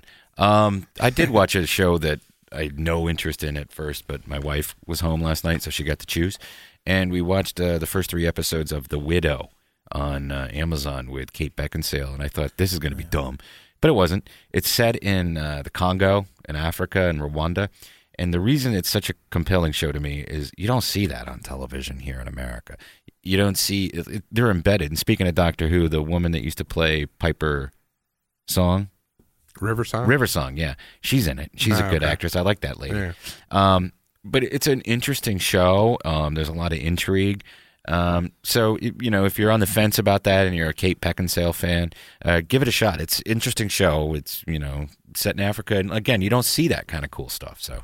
I did watch a show that I had no interest in at first, but my wife was home last night, so she got to choose. And we watched the first 3 episodes of The Widow on Amazon with Kate Beckinsale, and I thought, this is going to be dumb. But it wasn't. It's set in the Congo, in Africa, and Rwanda. And the reason it's such a compelling show to me is you don't see that on television here in America. You don't see they're embedded. And speaking of Doctor Who, the woman that used to play Piper Song, River Song, yeah, she's in it. She's a good actress. I like that lady. Yeah. But it's an interesting show. There's a lot of intrigue. So if you're on the fence about that and you're a Kate Beckinsale fan, give it a shot. It's an interesting show. It's set in Africa, and again, you don't see that kind of cool stuff. So,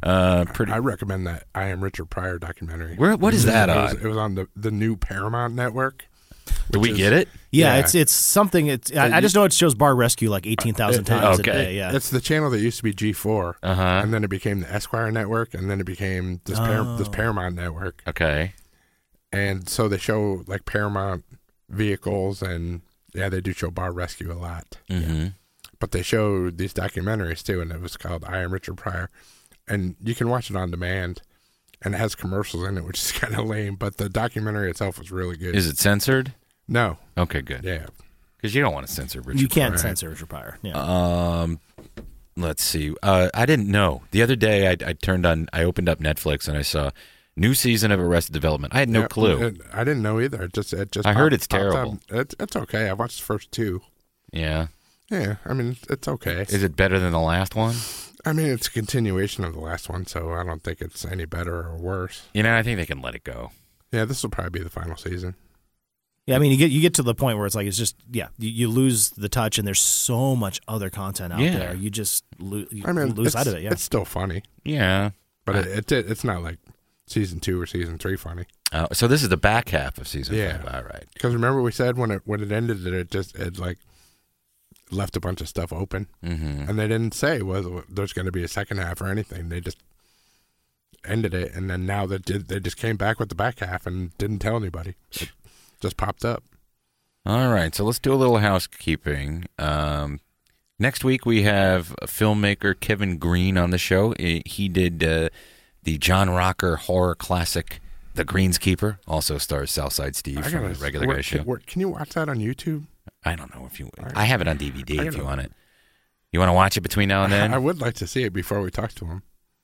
I recommend that I Am Richard Pryor documentary. What is that on? It was on the new Paramount network. Do we get it? Yeah, it's something. I just know it shows Bar Rescue like 18,000 times a day. Yeah, it's the channel that used to be G4, and then it became the Esquire network, and then it became this Paramount network. Okay. And so they show like Paramount vehicles, and they do show Bar Rescue a lot. Mm-hmm. But they show these documentaries too, and it was called I Am Richard Pryor, and you can watch it on demand, and it has commercials in it, which is kind of lame. But the documentary itself was really good. Is it censored? No. Okay, good. Yeah, because you don't want to censor Richard. You can't Pryor. censor Richard Pryor. Yeah. Let's see. I didn't know the other day. I opened up Netflix and I saw new season of Arrested Development. I had no clue. I didn't know either. It just. I heard it's terrible. It's okay. I watched the first 2. Yeah. Yeah. I mean, it's okay. Is it better than the last one? I mean, it's a continuation of the last one, so I don't think it's any better or worse. I think they can let it go. Yeah, this will probably be the final season. Yeah, I mean, you get to the point where it's like it's just you lose the touch, and there's so much other content out there. You just lose sight of it. Yeah, it's still funny. Yeah, but it's not like season 2 or season 3 funny. So this is the back half of season 5. All right. Because remember we said when it ended that it like left a bunch of stuff open, and they didn't say whether there's going to be a second half or anything. They just ended it, and then now they just came back with the back half and didn't tell anybody. It just popped up. All right, so let's do a little housekeeping. Next week we have filmmaker Kevin Green on the show. He did the John Rocker horror classic, The Greenskeeper. Also stars Southside Steve from the regular guy show. Can you watch that on YouTube? I don't know if you. I have it on DVD if you want it. You want to watch it between now and then? I would like to see it before we talk to him.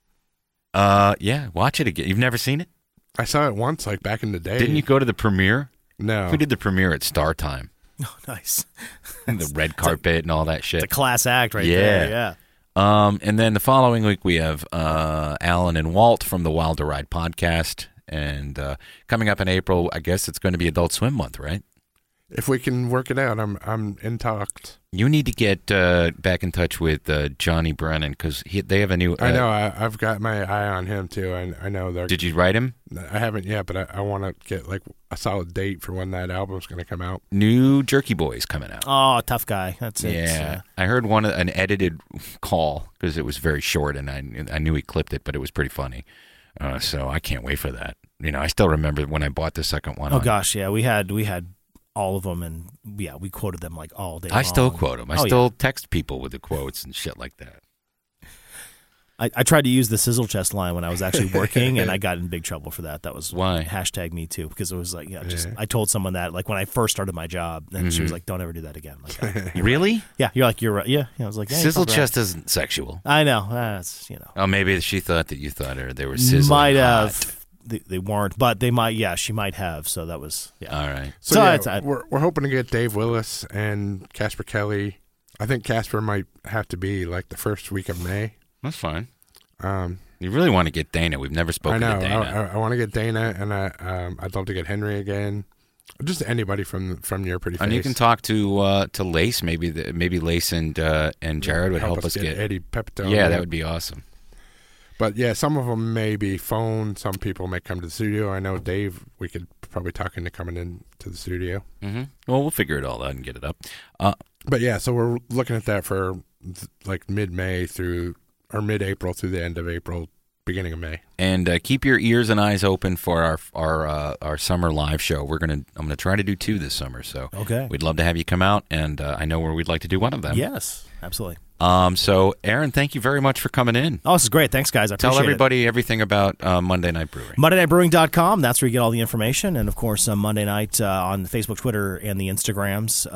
Yeah, watch it again. You've never seen it? I saw it once, like back in the day. Didn't you go to the premiere? No. We did the premiere at Star Time. Oh, nice. And the red carpet and all that shit. It's a class act right there. Yeah. And then the following week we have Alan and Walt from the Wilder Ride podcast. And coming up in April, I guess it's going to be Adult Swim month, right? If we can work it out, I'm in talks. You need to get back in touch with Johnny Brennan because they have a new. I know. I've got my eye on him too. I know they're. Did you write him? I haven't yet, but I want to get like a solid date for when that album's going to come out. New Jerky Boys coming out. Oh, tough guy. That's it. Yeah, I heard an edited call because it was very short, and I knew he clipped it, but it was pretty funny. So I can't wait for that. I still remember when I bought the second one. Oh gosh, yeah, we had all of them, and yeah, we quoted them like all day long. I still quote them. I still text people with the quotes and shit like that. I tried to use the Sizzle Chest line when I was actually working, and I got in big trouble for that. That was why #me too, because it was like, I told someone that like when I first started my job, and she was like, "Don't ever do that again." Like, really? Right. Yeah, you're right. Yeah, I was like, Sizzle Chest isn't sexual. I know. That's Oh, maybe she thought that you thought they were sizzling. Might hot. have. They weren't, but they might. Yeah, she might have. So that was. Yeah. All right. So we're hoping to get Dave Willis and Casper Kelly. I think Casper might have to be like the first week of May. That's fine. You really want to get Dana. We've never spoken to Dana. I want to get Dana, and I'd love to get Henry again. Just anybody from your pretty face. And you can talk to Lace. Maybe Lace and Jared would help us get Eddie Pepitone. Yeah, that would be awesome. But yeah, some of them may be phone. Some people may come to the studio. I know Dave. We could probably talk into coming in to the studio. Mm-hmm. Well, we'll figure it all out and get it up. But yeah, so we're looking at that for like mid-May or mid-April through the end of April, beginning of May. And keep your ears and eyes open for our summer live show. I'm gonna try to do 2 this summer. So okay, we'd love to have you come out, and I know where we'd like to do one of them. Yes, absolutely. So Aaron, thank you very much for coming in. Oh, this is great. Thanks, guys. I appreciate Tell everybody everything about Monday Night Brewing. MondayNightBrewing.com. That's where you get all the information, and of course, Monday night on Facebook, Twitter, and the Instagrams.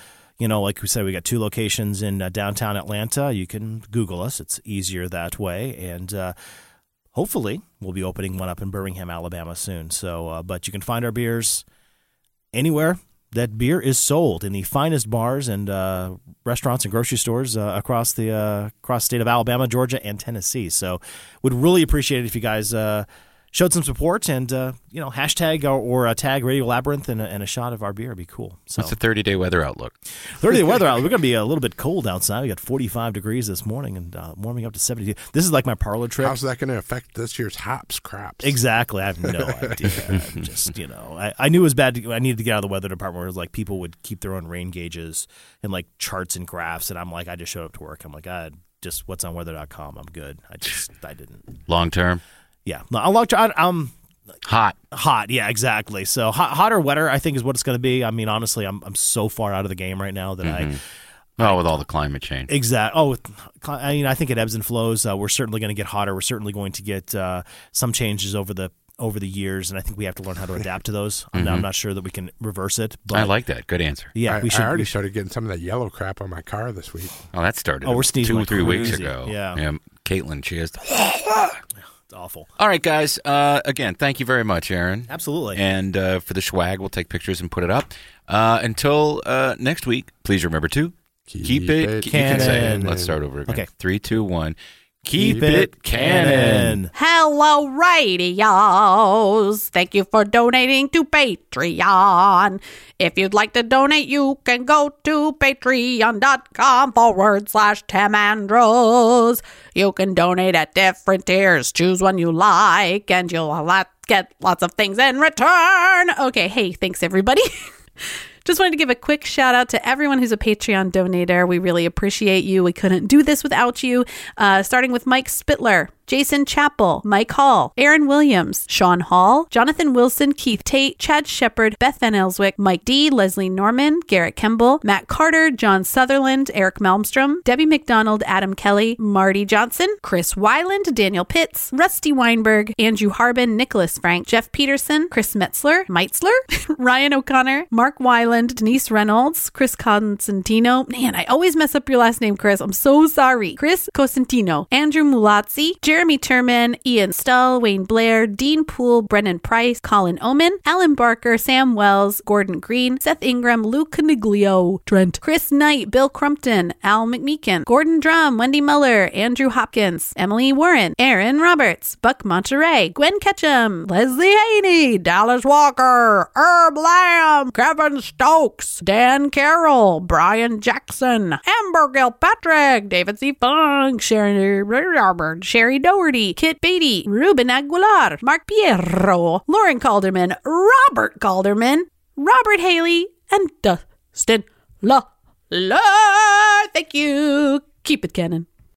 Like we said, we got 2 locations in downtown Atlanta. You can Google us. It's easier that way. And hopefully we'll be opening one up in Birmingham, Alabama soon. So, but you can find our beers anywhere that beer is sold, in the finest bars and restaurants and grocery stores across the state of Alabama, Georgia, and Tennessee. So would really appreciate it if you guys showed some support and, hashtag or tag Radio Labyrinth and a shot of our beer would be cool. So, what's the 30-day weather outlook? 30-day weather outlook. We're going to be a little bit cold outside. We got 45 degrees this morning and warming up to 72. This is like my parlor trip. How's that going to affect this year's hops crops? Exactly. I have no idea. Just, I knew it was bad. I needed to get out of the weather department where it was like people would keep their own rain gauges and like charts and graphs. And I'm like, I just showed up to work. I'm like, just what's on weather.com. I'm good. I didn't. Long term? Yeah, I'm hot. Yeah, exactly. So hot or wetter, I think, is what it's going to be. I mean, honestly, I'm so far out of the game right now that with all the climate change. Exactly. I think it ebbs and flows. We're certainly going to get hotter. We're certainly going to get some changes over the years, and I think we have to learn how to adapt to those. Mm-hmm. I'm not sure that we can reverse it. But I like that. Good answer. Yeah, I already started getting some of that yellow crap on my car this week. Oh, that started. We're sneezing 2 or like 3 crazy. weeks ago. Yeah. Caitlin, she has. It's awful. All right, guys. Again, thank you very much, Aaron. Absolutely. And for the swag, we'll take pictures and put it up. Until next week, please remember to keep it canon. You can say it. Let's start over again. Okay. 3, 2, 1. Keep it canon. Hello, radios. Thank you for donating to Patreon. If you'd like to donate, you can go to patreon.com/Tim Andrews. You can donate at different tiers. Choose one you like, and you'll get lots of things in return. Okay, hey, thanks, everybody. Just wanted to give a quick shout out to everyone who's a Patreon donator. We really appreciate you. We couldn't do this without you. Starting with Mike Spittler. Jason Chappell, Mike Hall, Aaron Williams, Sean Hall, Jonathan Wilson, Keith Tate, Chad Shepard, Beth Van Elswick, Mike D, Leslie Norman, Garrett Kemble, Matt Carter, John Sutherland, Eric Malmstrom, Debbie McDonald, Adam Kelly, Marty Johnson, Chris Weiland, Daniel Pitts, Rusty Weinberg, Andrew Harbin, Nicholas Frank, Jeff Peterson, Chris Meitzler, Ryan O'Connor, Mark Weiland, Denise Reynolds, Chris Constantino. Man, I always mess up your last name, Chris. I'm so sorry. Chris Costantino, Andrew Mulazzi, Jeremy Turman, Ian Stull, Wayne Blair, Dean Poole, Brennan Price, Colin Oman, Alan Barker, Sam Wells, Gordon Green, Seth Ingram, Luke Caniglio, Trent, Chris Knight, Bill Crumpton, Al McMeekin, Gordon Drum, Wendy Muller, Andrew Hopkins, Emily Warren, Aaron Roberts, Buck Monterey, Gwen Ketchum, Leslie Haney, Dallas Walker, Herb Lamb, Kevin Stokes, Dan Carroll, Brian Jackson, Amber Gilpatrick, David C. Funk, Sherry Doherty, Kit Beatty, Ruben Aguilar, Mark Pierro, Lauren Calderman, Robert Calderman, Robert Haley, and Dustin La. Thank you. Keep it canon.